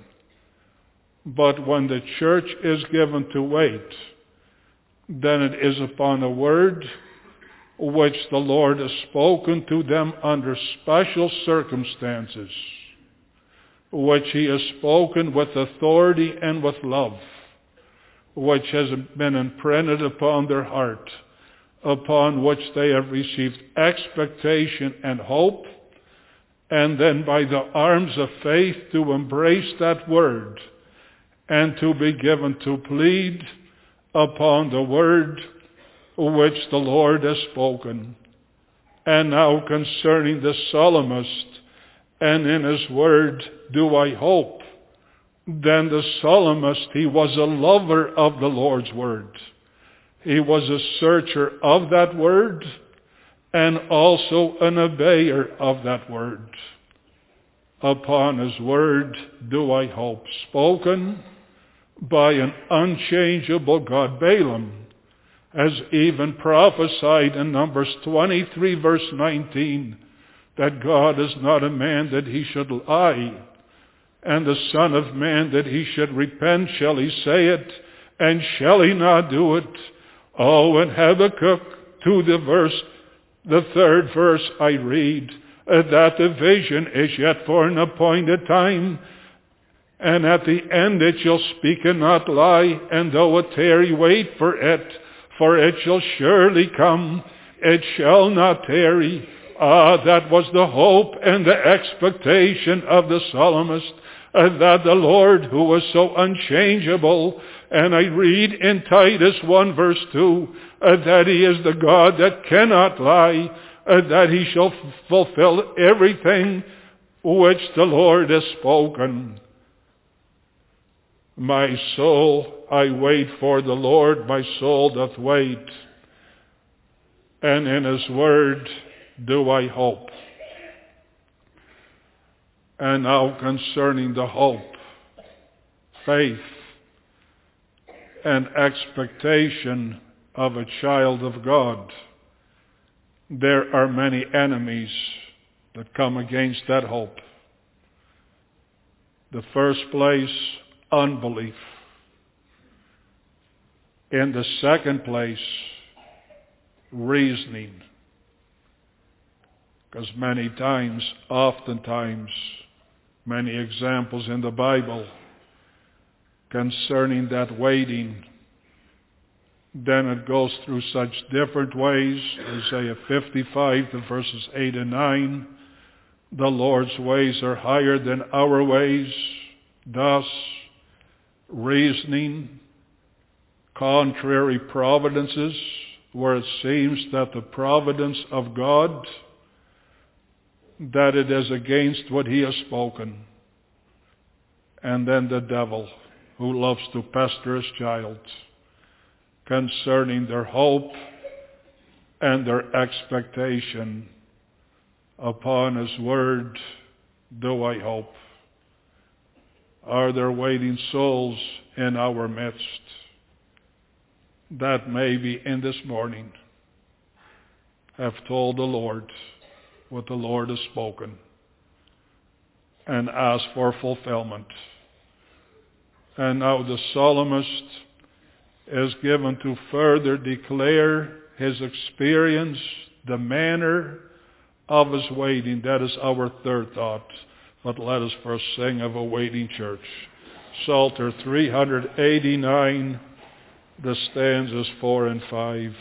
But when the church is given to wait, then it is upon a word which the Lord has spoken to them under special circumstances, which he has spoken with authority and with love, which has been imprinted upon their heart, upon which they have received expectation and hope, and then by the arms of faith to embrace that word and to be given to plead upon the word which the Lord has spoken. And now concerning the psalmist, and in his word do I hope. Then the psalmist, he was a lover of the Lord's word. He was a searcher of that word and also an obeyer of that word. Upon his word do I hope, spoken by an unchangeable God. Balaam has even prophesied in Numbers twenty-three verse nineteen that God is not a man that he should lie, and the Son of Man that he should repent. Shall he say it, and shall he not do it? Oh, in Habakkuk to the verse, the third verse I read, uh, that the vision is yet for an appointed time, and at the end it shall speak and not lie, and though it tarry, wait for it, for it shall surely come, it shall not tarry. Ah, that was the hope and the expectation of the psalmist, uh, that the Lord, who was so unchangeable, and I read in Titus one verse two, uh, that he is the God that cannot lie, uh, that he shall f- fulfill everything which the Lord has spoken. My soul, I wait for the Lord, my soul doth wait, and in his word do I hope. And now concerning the hope, faith, and expectation of a child of God, there are many enemies that come against that hope. The first place, unbelief. In the second place, reasoning. Because many times, oftentimes, many examples in the Bible concerning that waiting, then it goes through such different ways. Isaiah fifty-five, the verses eight and nine, the Lord's ways are higher than our ways. Thus, reasoning, contrary providences, where it seems that the providence of God, that it is against what he has spoken. And then the devil, who loves to pester his child concerning their hope and their expectation upon his word, do I hope. Are there waiting souls in our midst that maybe in this morning have told the Lord what the Lord has spoken and asked for fulfillment? And now the psalmist is given to further declare his experience, the manner of his waiting. That is our third thought. But let us first sing of a waiting church. Psalter three eighty-nine, the stanzas four and five.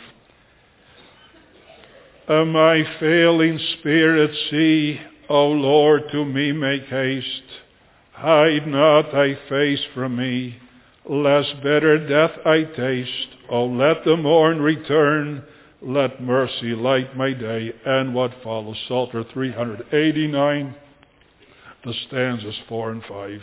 O my failing spirit, see, O Lord, to me make haste. Hide not thy face from me, lest bitter death I taste. O let the morn return, let mercy light my day. And what follows? Psalter three eighty-nine, the stanzas four and five.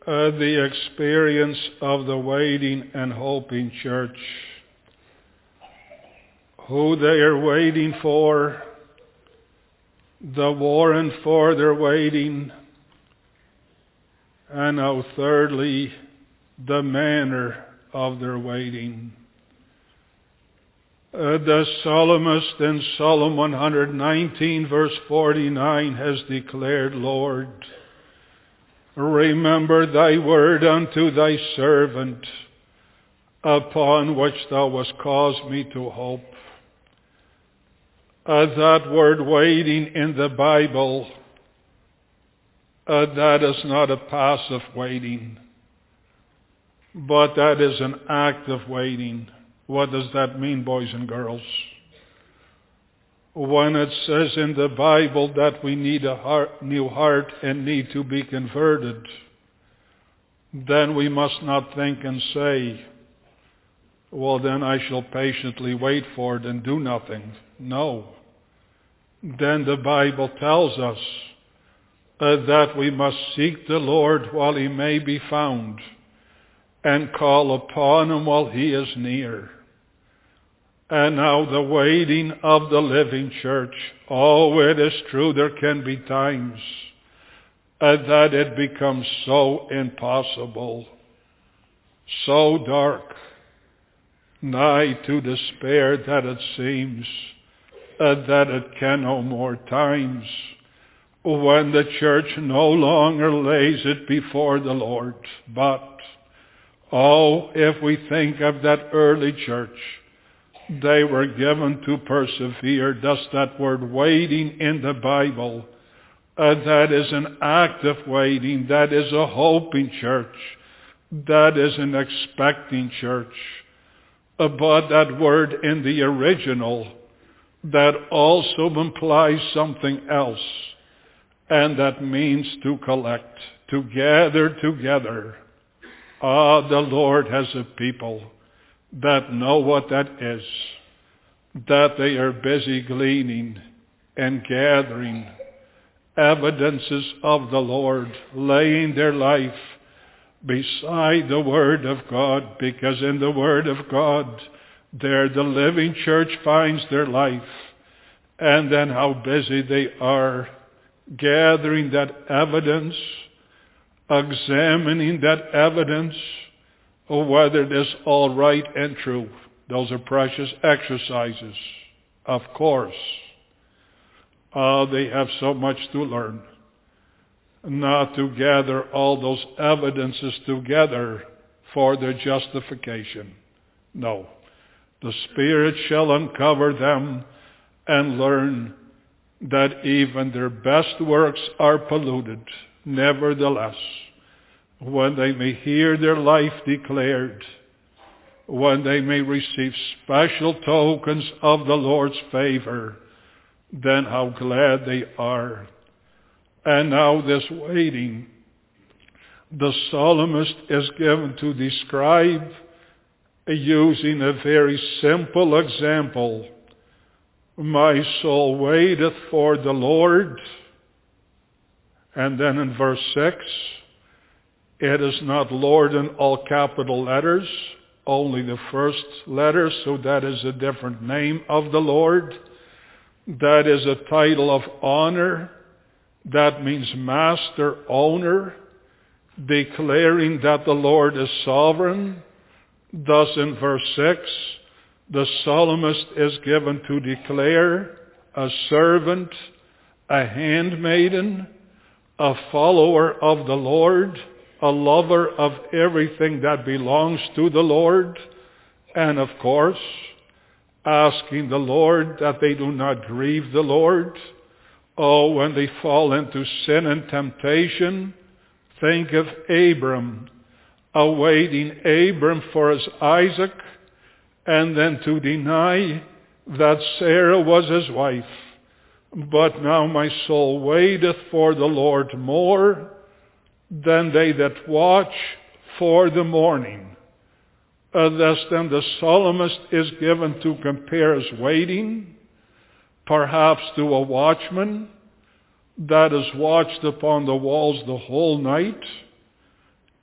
uh, the experience of the waiting and hoping church, who they are waiting for, the warrant for their waiting, and now thirdly, the manner of their waiting. Uh, the psalmist in Psalm one nineteen verse forty-nine has declared, Lord, remember thy word unto thy servant, upon which thou hast caused me to hope. Uh, that word waiting in the Bible, uh, that is not a passive waiting, but that is an active waiting. What does that mean, boys and girls? When it says in the Bible that we need a heart, new heart and need to be converted, then we must not think and say, well, then I shall patiently wait for it and do nothing. No. Then the Bible tells us uh, that we must seek the Lord while he may be found and call upon him while he is near. And now the waiting of the living church. Oh, it is true, there can be times uh, that it becomes so impossible, so dark, nigh to despair that it seems uh, that it can no more times when the church no longer lays it before the Lord. But, oh, if we think of that early church, they were given to persevere. Thus that word waiting in the Bible, uh, that is an active waiting, that is a hoping church, that is an expecting church. Uh, but that word in the original, that also implies something else, and that means to collect, to gather together. Ah, the Lord has a people that know what that is, that they are busy gleaning and gathering evidences of the Lord, laying their life beside the Word of God, because in the Word of God, there the living church finds their life. And then how busy they are gathering that evidence, examining that evidence, or whether it is all right and true. Those are precious exercises, of course. Uh, they have so much to learn. Not to gather all those evidences together for their justification. No. The Spirit shall uncover them and learn that even their best works are polluted. Nevertheless, when they may hear their life declared, when they may receive special tokens of the Lord's favor, then how glad they are. And now this waiting, the psalmist is given to describe using a very simple example. My soul waiteth for the Lord. And then in verse six, it is not Lord in all capital letters, only the first letter, so that is a different name of the Lord. That is a title of honor. That means master, owner, declaring that the Lord is sovereign. Thus in verse six, the psalmist is given to declare a servant, a handmaiden, a follower of the Lord, a lover of everything that belongs to the Lord, and of course, asking the Lord that they do not grieve the Lord. Oh, when they fall into sin and temptation, think of Abram, awaiting Abram for his Isaac, and then to deny that Sarah was his wife. But now my soul waiteth for the Lord more than they that watch for the morning. Uh, thus then the psalmist is given to compare his waiting, perhaps to a watchman that is watched upon the walls the whole night,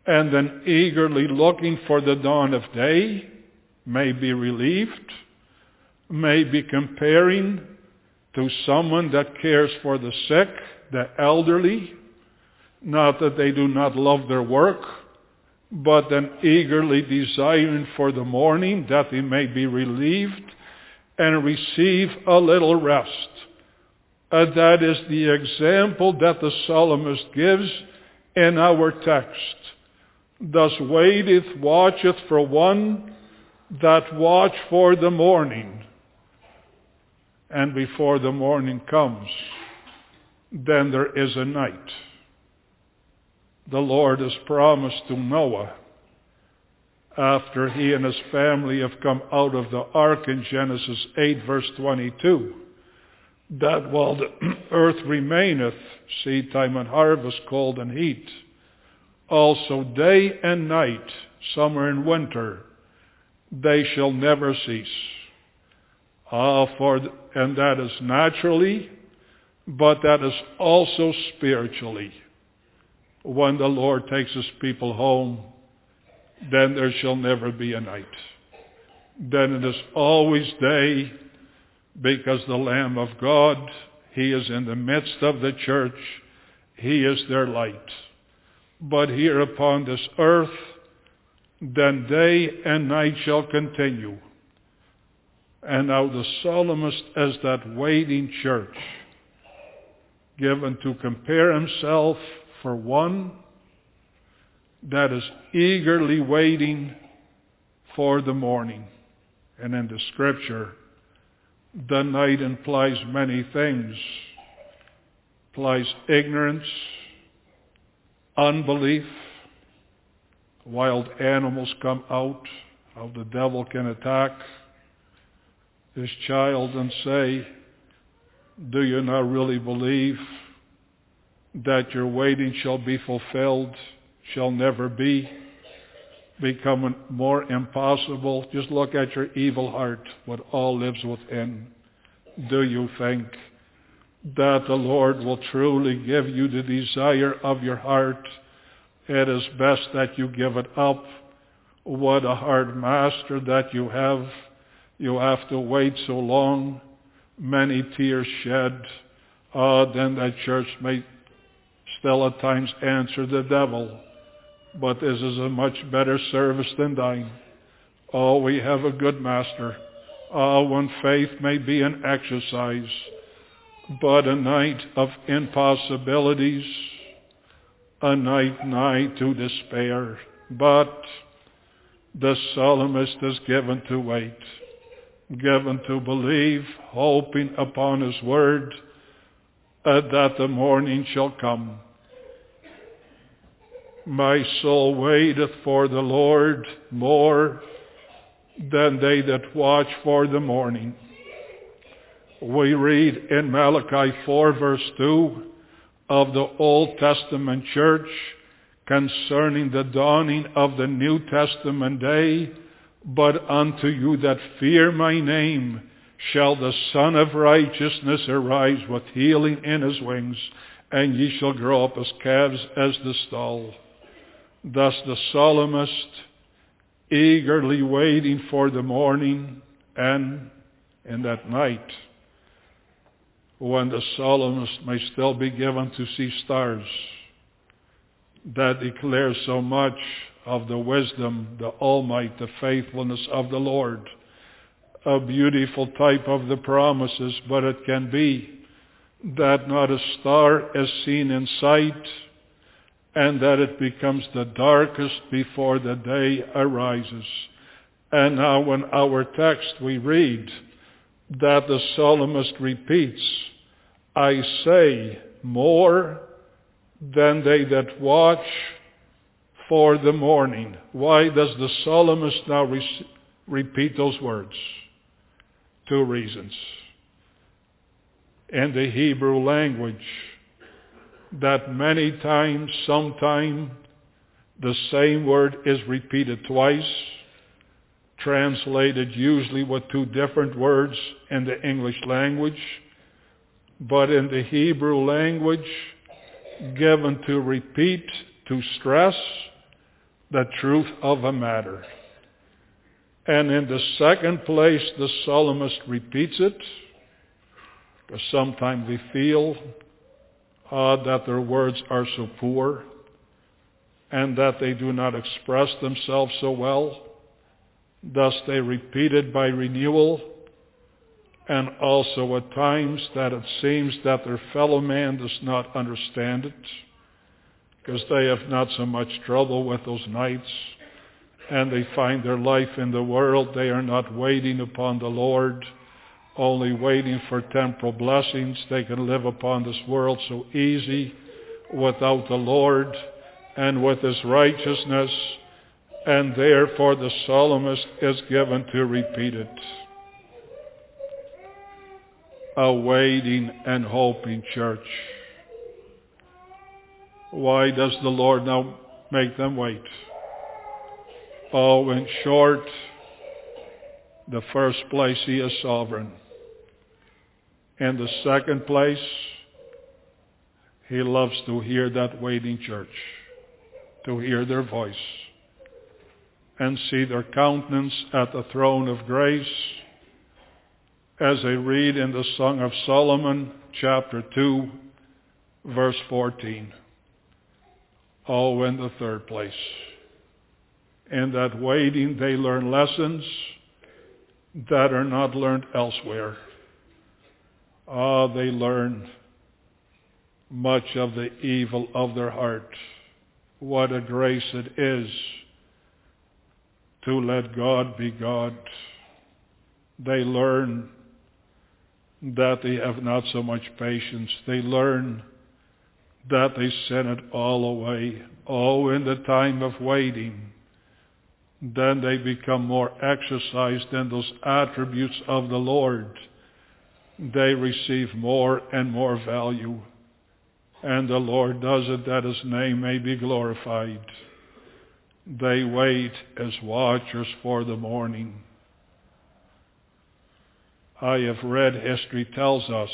and then eagerly looking for the dawn of day, may be relieved, may be comparing to someone that cares for the sick, the elderly, not that they do not love their work, but then eagerly desiring for the morning that they may be relieved and receive a little rest. Uh, that is the example that the psalmist gives in our text. Thus waiteth, watcheth for one that watch for the morning. And before the morning comes, then there is a night. The Lord has promised to Noah, after he and his family have come out of the ark in Genesis eight verse twenty-two, that while the earth remaineth, seed time and harvest, cold and heat, also day and night, summer and winter, they shall never cease. Ah, for and that is naturally, but that is also spiritually. When the Lord takes his people home, then there shall never be a night. Then it is always day, because the Lamb of God, he is in the midst of the church. He is their light. But here upon this earth, then day and night shall continue. And now the psalmist, as that waiting church, given to compare himself for one that is eagerly waiting for the morning. And in the scripture, the night implies many things. Implies ignorance, unbelief, wild animals come out, how the devil can attack his child and say, do you not really believe that your waiting shall be fulfilled, shall never be, becoming more impossible? Just look at your evil heart, what all lives within. Do you think that the Lord will truly give you the desire of your heart? It is best that you give it up. What a hard master that you have. You have to wait so long, many tears shed. Uh, then that church may still at times answer the devil. But this is a much better service than thine. Oh, we have a good master. Oh, when faith may be an exercise, but a night of impossibilities, a night nigh to despair. But the psalmist is given to wait, given to believe, hoping upon his word, uh, that the morning shall come. My soul waiteth for the Lord more than they that watch for the morning. We read in Malachi four verse two of the Old Testament church concerning the dawning of the New Testament day, but unto you that fear my name shall the Son of Righteousness arise with healing in his wings, and ye shall grow up as calves as the stall. Thus the psalmist, eagerly waiting for the morning, and in that night, when the psalmist may still be given to see stars, that declares so much of the wisdom, the almight, the faithfulness of the Lord. A beautiful type of the promises, but it can be that not a star is seen in sight, and that it becomes the darkest before the day arises. And now in our text we read that the psalmist repeats, I say more than they that watch for the morning. Why does the psalmist now re- repeat those words? Two reasons. In the Hebrew language, that many times, sometime, the same word is repeated twice, translated usually with two different words in the English language, but in the Hebrew language, given to repeat, to stress, the truth of a matter. And in the second place, the psalmist repeats it, because sometimes we feel uh, that their words are so poor and that they do not express themselves so well. Thus they repeat it by renewal, and also at times that it seems that their fellow man does not understand it, because they have not so much trouble with those nights, and they find their life in the world. They are not waiting upon the Lord, only waiting for temporal blessings. They can live upon this world so easy without the Lord and with his righteousness, and therefore the psalmist is given to repeat it. A waiting and hoping church. Why does the Lord now make them wait? Oh, in short, the first place, he is sovereign. In the second place, he loves to hear that waiting church, to hear their voice, and see their countenance at the throne of grace, as I read in the Song of Solomon, chapter two, verse fourteen. Oh, in the third place, in that waiting they learn lessons that are not learned elsewhere. Ah, they learn much of the evil of their heart. What a grace it is to let God be God. They learn that they have not so much patience. They learn that they sin it all away. Oh, in the time of waiting, then they become more exercised in those attributes of the Lord. They receive more and more value. And the Lord does it that his name may be glorified. They wait as watchers for the morning. I have read, history tells us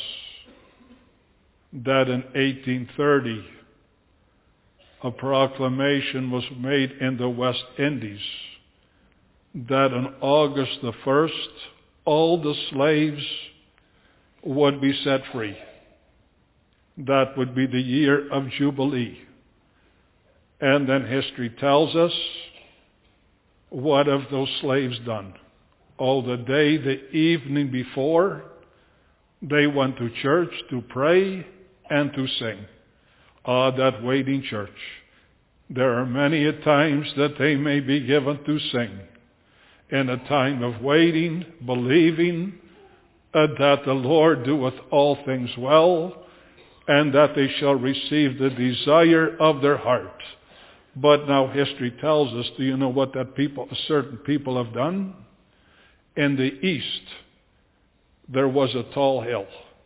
that in eighteen thirty, a proclamation was made in the West Indies that on August the first, all the slaves would be set free. That would be the year of Jubilee. And then history tells us, what have those slaves done? Oh, the day, the evening before, they went to church to pray and to sing. Ah, that waiting church. There are many a times that they may be given to sing. In a time of waiting, believing uh, that the Lord doeth all things well, and that they shall receive the desire of their heart. But now history tells us, do you know what that people, certain people have done? In the east, there was a tall hill.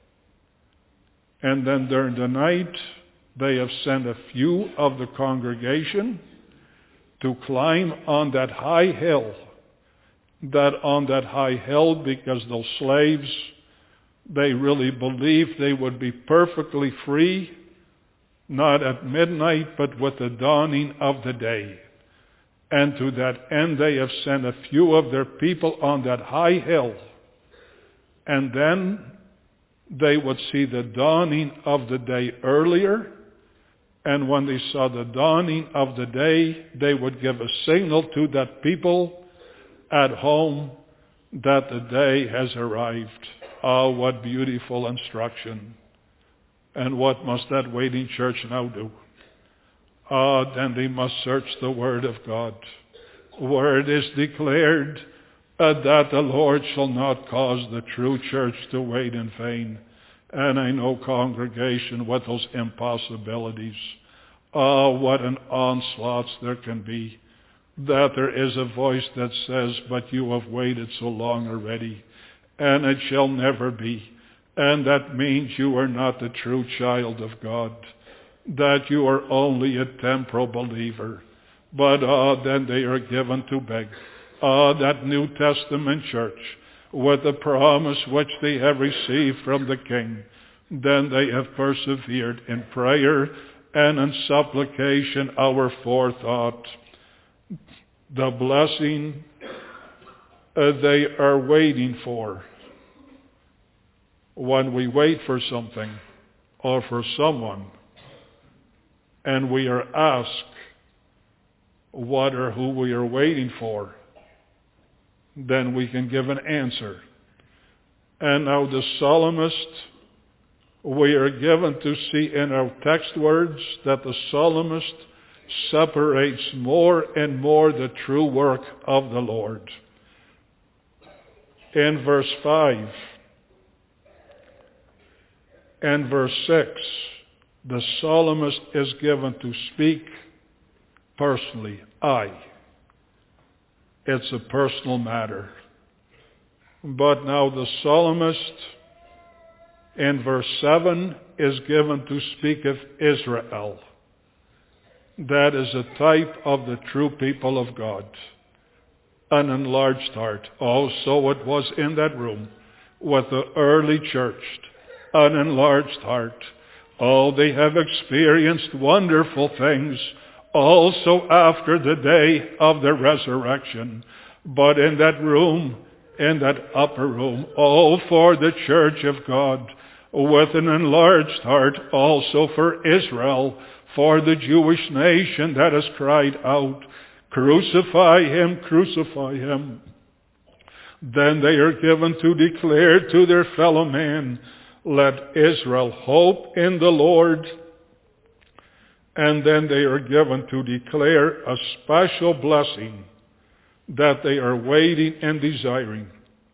And then during the night, they have sent a few of the congregation to climb on that high hill. That on that high hill, because those slaves, they really believed they would be perfectly free, not at midnight, but with the dawning of the day. And to that end, they have sent a few of their people on that high hill. And then they would see the dawning of the day earlier. And when they saw the dawning of the day, they would give a signal to that people at home that the day has arrived. Oh, what beautiful instruction. And what must that waiting church now do? Ah, oh, then they must search the Word of God, where it is declared uh, that the Lord shall not cause the true church to wait in vain. And I know, congregation, what those impossibilities. Ah, oh, what an onslaught there can be. That there is a voice that says, but you have waited so long already, and it shall never be. And that means you are not the true child of God, that you are only a temporal believer. But ah, then they are given to beg. Ah, that New Testament church, with the promise which they have received from the King, then they have persevered in prayer and in supplication, our forethought. the blessing uh, they are waiting for. When we wait for something or for someone and we are asked what or who we are waiting for, then we can give an answer. And now the psalmist, we are given to see in our text words that the psalmist separates more and more the true work of the Lord. In verse five and verse six, the psalmist is given to speak personally. I. It's a personal matter. But now the psalmist in verse seven is given to speak of Israel. That is a type of the true people of God. An enlarged heart. Oh, so it was in that room with the early church. An enlarged heart. Oh, they have experienced wonderful things also after the day of the resurrection. But in that room, in that upper room, oh, for the church of God, with an enlarged heart, also for Israel, for the Jewish nation that has cried out, crucify him, crucify him. Then they are given to declare to their fellow man, let Israel hope in the Lord. And then they are given to declare a special blessing that they are waiting and desiring.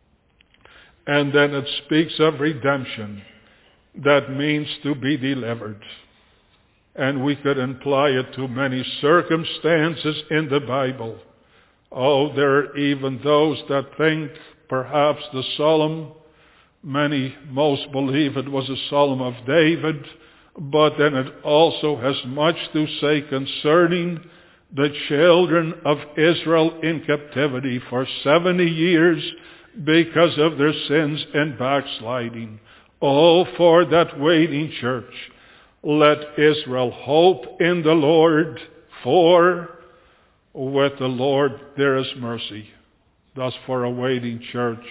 And then it speaks of redemption. That means to be delivered. And we could apply it to many circumstances in the Bible. Oh, there are even those that think perhaps the psalm, many, most believe it was a psalm of David, but then it also has much to say concerning the children of Israel in captivity for seventy years because of their sins and backsliding. Oh, for that waiting church, let Israel hope in the Lord, for with the Lord there is mercy. Thus for a waiting church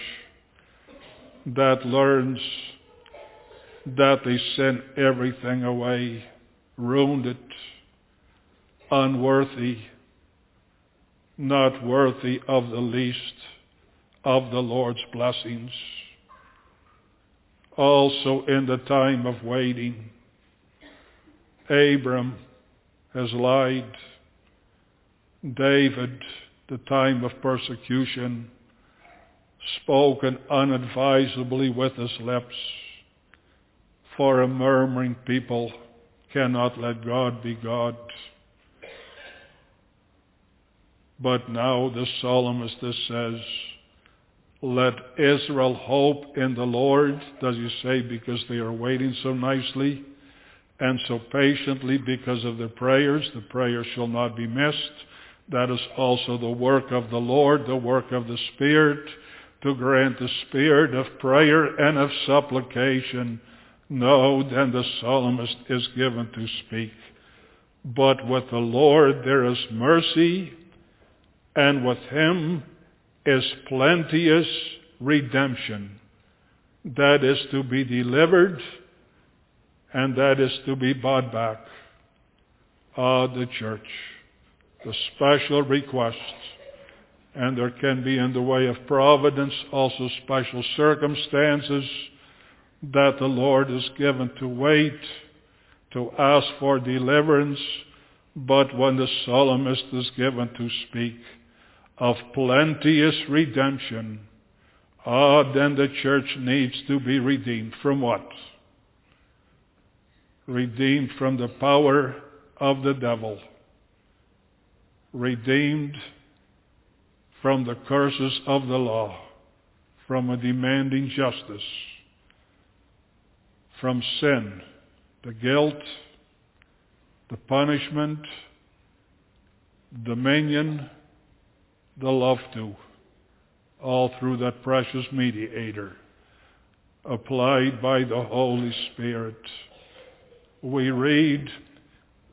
that learns that they send everything away, wounded, unworthy, not worthy of the least of the Lord's blessings. Also in the time of waiting, Abram has lied. David, the time of persecution, spoken unadvisedly with his lips. For a murmuring people cannot let God be God. But now the psalmist says, let Israel hope in the Lord. Does he say because they are waiting so nicely and so patiently because of their prayers? The prayers shall not be missed. That is also the work of the Lord, the work of the Spirit, to grant the spirit of prayer and of supplication. No, then the psalmist is given to speak. But with the Lord there is mercy, and with him is plenteous redemption. That is to be delivered, and that is to be bought back. Ah, the church, the special requests. And there can be in the way of providence also special circumstances that the Lord is given to wait, to ask for deliverance. But when the psalmist is given to speak of plenteous redemption, ah, then the church needs to be redeemed. From what? Redeemed from the power of the devil. Redeemed from the curses of the law, from a demanding justice, from sin, the guilt, the punishment, dominion, the love to, all through that precious mediator, applied by the Holy Spirit. We read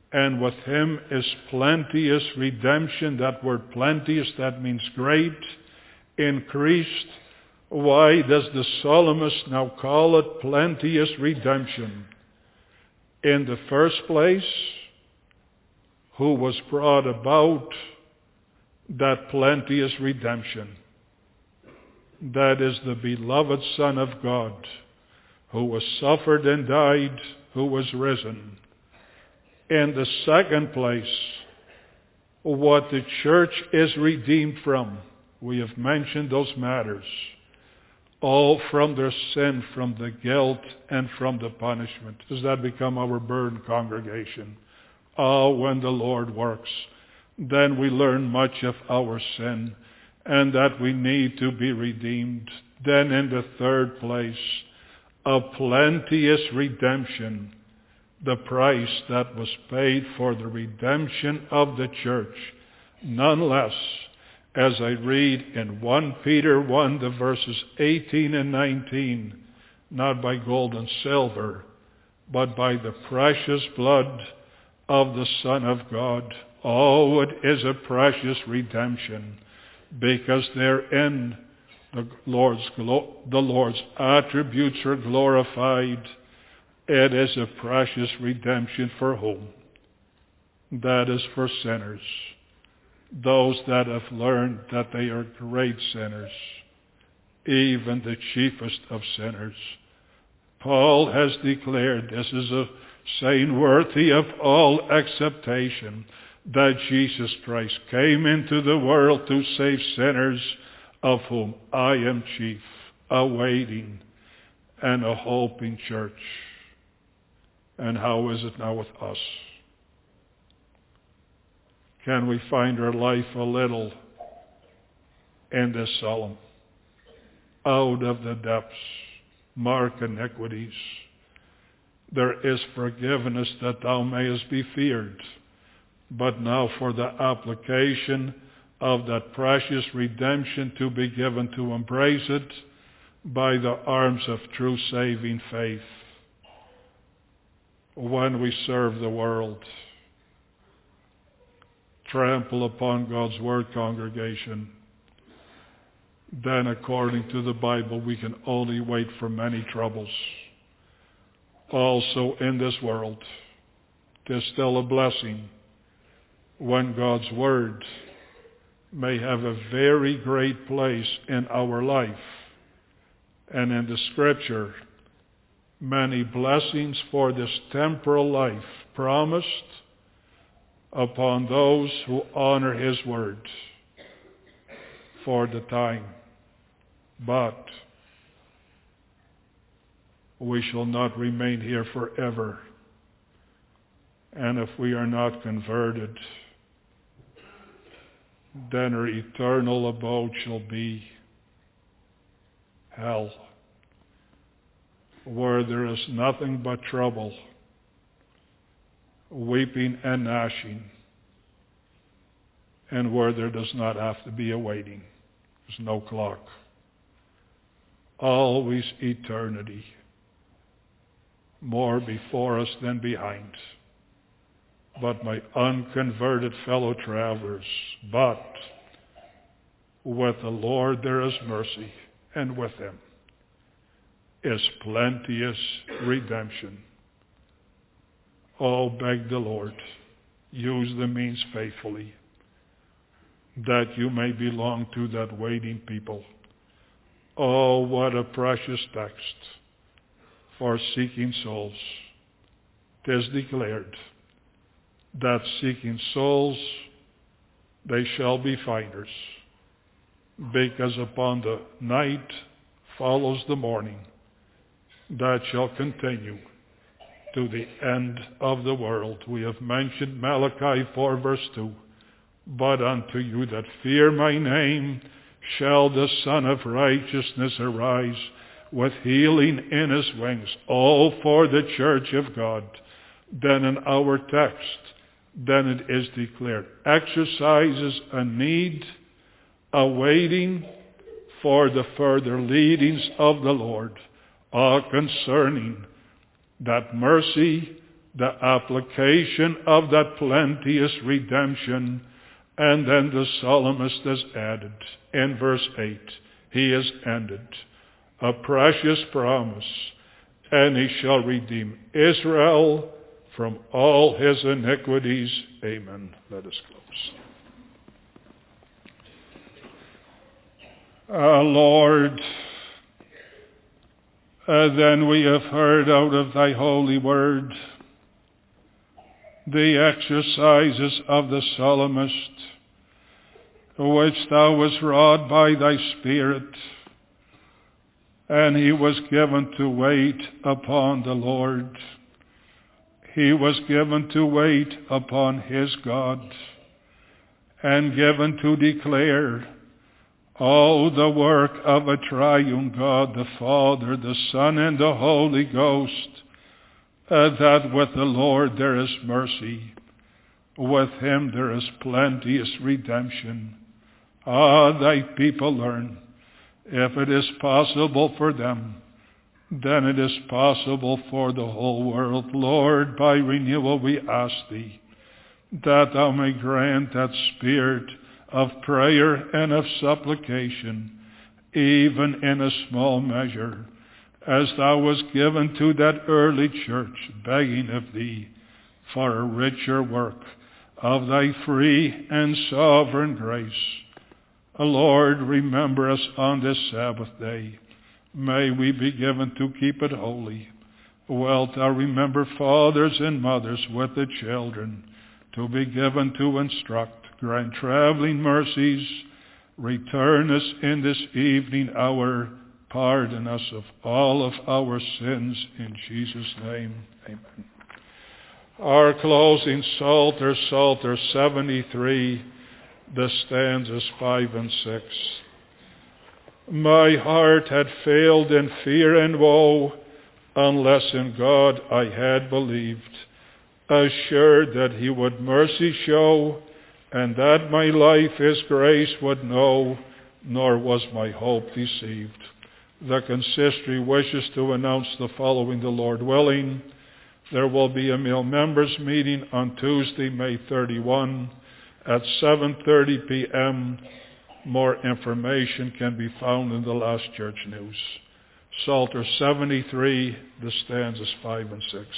and with him is plenteous redemption. That word plenteous, that means great, increased. Why does the psalmist now call it plenteous redemption? In the first place, who was brought about that plenteous redemption? That is the beloved Son of God, who was suffered and died, who was risen. In the second place, what the church is redeemed from. We have mentioned those matters. All from their sin, from the guilt, and from the punishment. Does that become our burden, congregation? Oh, when the Lord works, then we learn much of our sin, and that we need to be redeemed. Then in the third place, a plenteous redemption, the price that was paid for the redemption of the church. None less, as I read in First Peter one, the verses eighteen and nineteen, not by gold and silver, but by the precious blood of the Son of God. Oh, it is a precious redemption, because therein the Lord's, the Lord's attributes are glorified. It is a precious redemption for whom? That is for sinners. Those that have learned that they are great sinners, even the chiefest of sinners. Paul has declared this is a saying worthy of all acceptation, that Jesus Christ came into the world to save sinners, of whom I am chief, awaiting and a hoping church. And how is it now with us? Can we find our life a little in this psalm? Out of the depths, mark iniquities. There is forgiveness that thou mayest be feared. But now for the application of that precious redemption to be given, to embrace it by the arms of true saving faith. When we serve the world, trample upon God's word, congregation, then according to the Bible we can only wait for many troubles. Also in this world, there's still a blessing when God's word may have a very great place in our life. And in the scripture, many blessings for this temporal life promised upon those who honor his word for the time. But we shall not remain here forever. And if we are not converted, then our eternal abode shall be hell, where there is nothing but trouble, weeping and gnashing, and where there does not have to be a waiting. There's no clock. Always eternity, more before us than behind. But my unconverted fellow travelers, but with the Lord there is mercy, and with him is plenteous redemption. Oh, beg the Lord, use the means faithfully, that you may belong to that waiting people. Oh, what a precious text for seeking souls. 'Tis declared that seeking souls, they shall be finders, because upon the night follows the morning, that shall continue to the end of the world. We have mentioned Malachi four verse two. But unto you that fear my name shall the Son of Righteousness arise with healing in his wings. All for the church of God. Then in our text, then it is declared, exercises a need, a waiting for the further leadings of the Lord, all concerning that mercy the application of that plenteous redemption. And then the psalmist has added in verse eight, he has ended a precious promise, and he shall redeem Israel from all his iniquities. Amen. Let us close. Uh, Lord, uh, then we have heard out of thy holy word the exercises of the psalmist, which thou hast wrought by thy Spirit, and he was given to wait upon the Lord. He was given to wait upon his God, and given to declare all the work of a triune God, the Father, the Son, and the Holy Ghost, uh, that with the Lord there is mercy, with him there is plenteous redemption. Ah, thy people learn, if it is possible for them, then it is possible for the whole world. Lord, by renewal we ask thee that thou may grant that spirit of prayer and of supplication, even in a small measure, as thou wast given to that early church, begging of thee for a richer work of thy free and sovereign grace. Lord, remember us on this Sabbath day. May we be given to keep it holy. Wilt thou remember fathers and mothers with the children, to be given to instruct. Grant traveling mercies. Return us in this evening hour. Pardon us of all of our sins. In Jesus' name, amen. Our closing Psalter, Psalter seventy-three, the stanzas five and six. My heart had failed in fear and woe, unless in God I had believed, assured that he would mercy show, and that my life his grace would know, nor was my hope deceived. The consistory wishes to announce the following: the Lord willing, there will be a meal members meeting on Tuesday, May thirty-first at seven thirty p.m. More information can be found in the last church news. Psalter seventy-three, the stanzas five and six.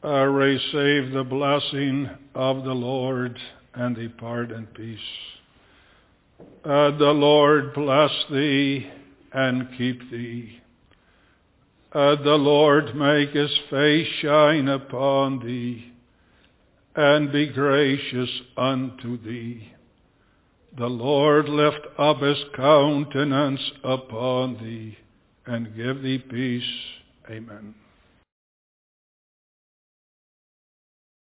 uh, receive the blessing of the Lord and depart in peace. Uh, the Lord bless thee and keep thee. Uh, the Lord make his face shine upon thee and be gracious unto thee. The Lord lift up his countenance upon thee and give thee peace. Amen.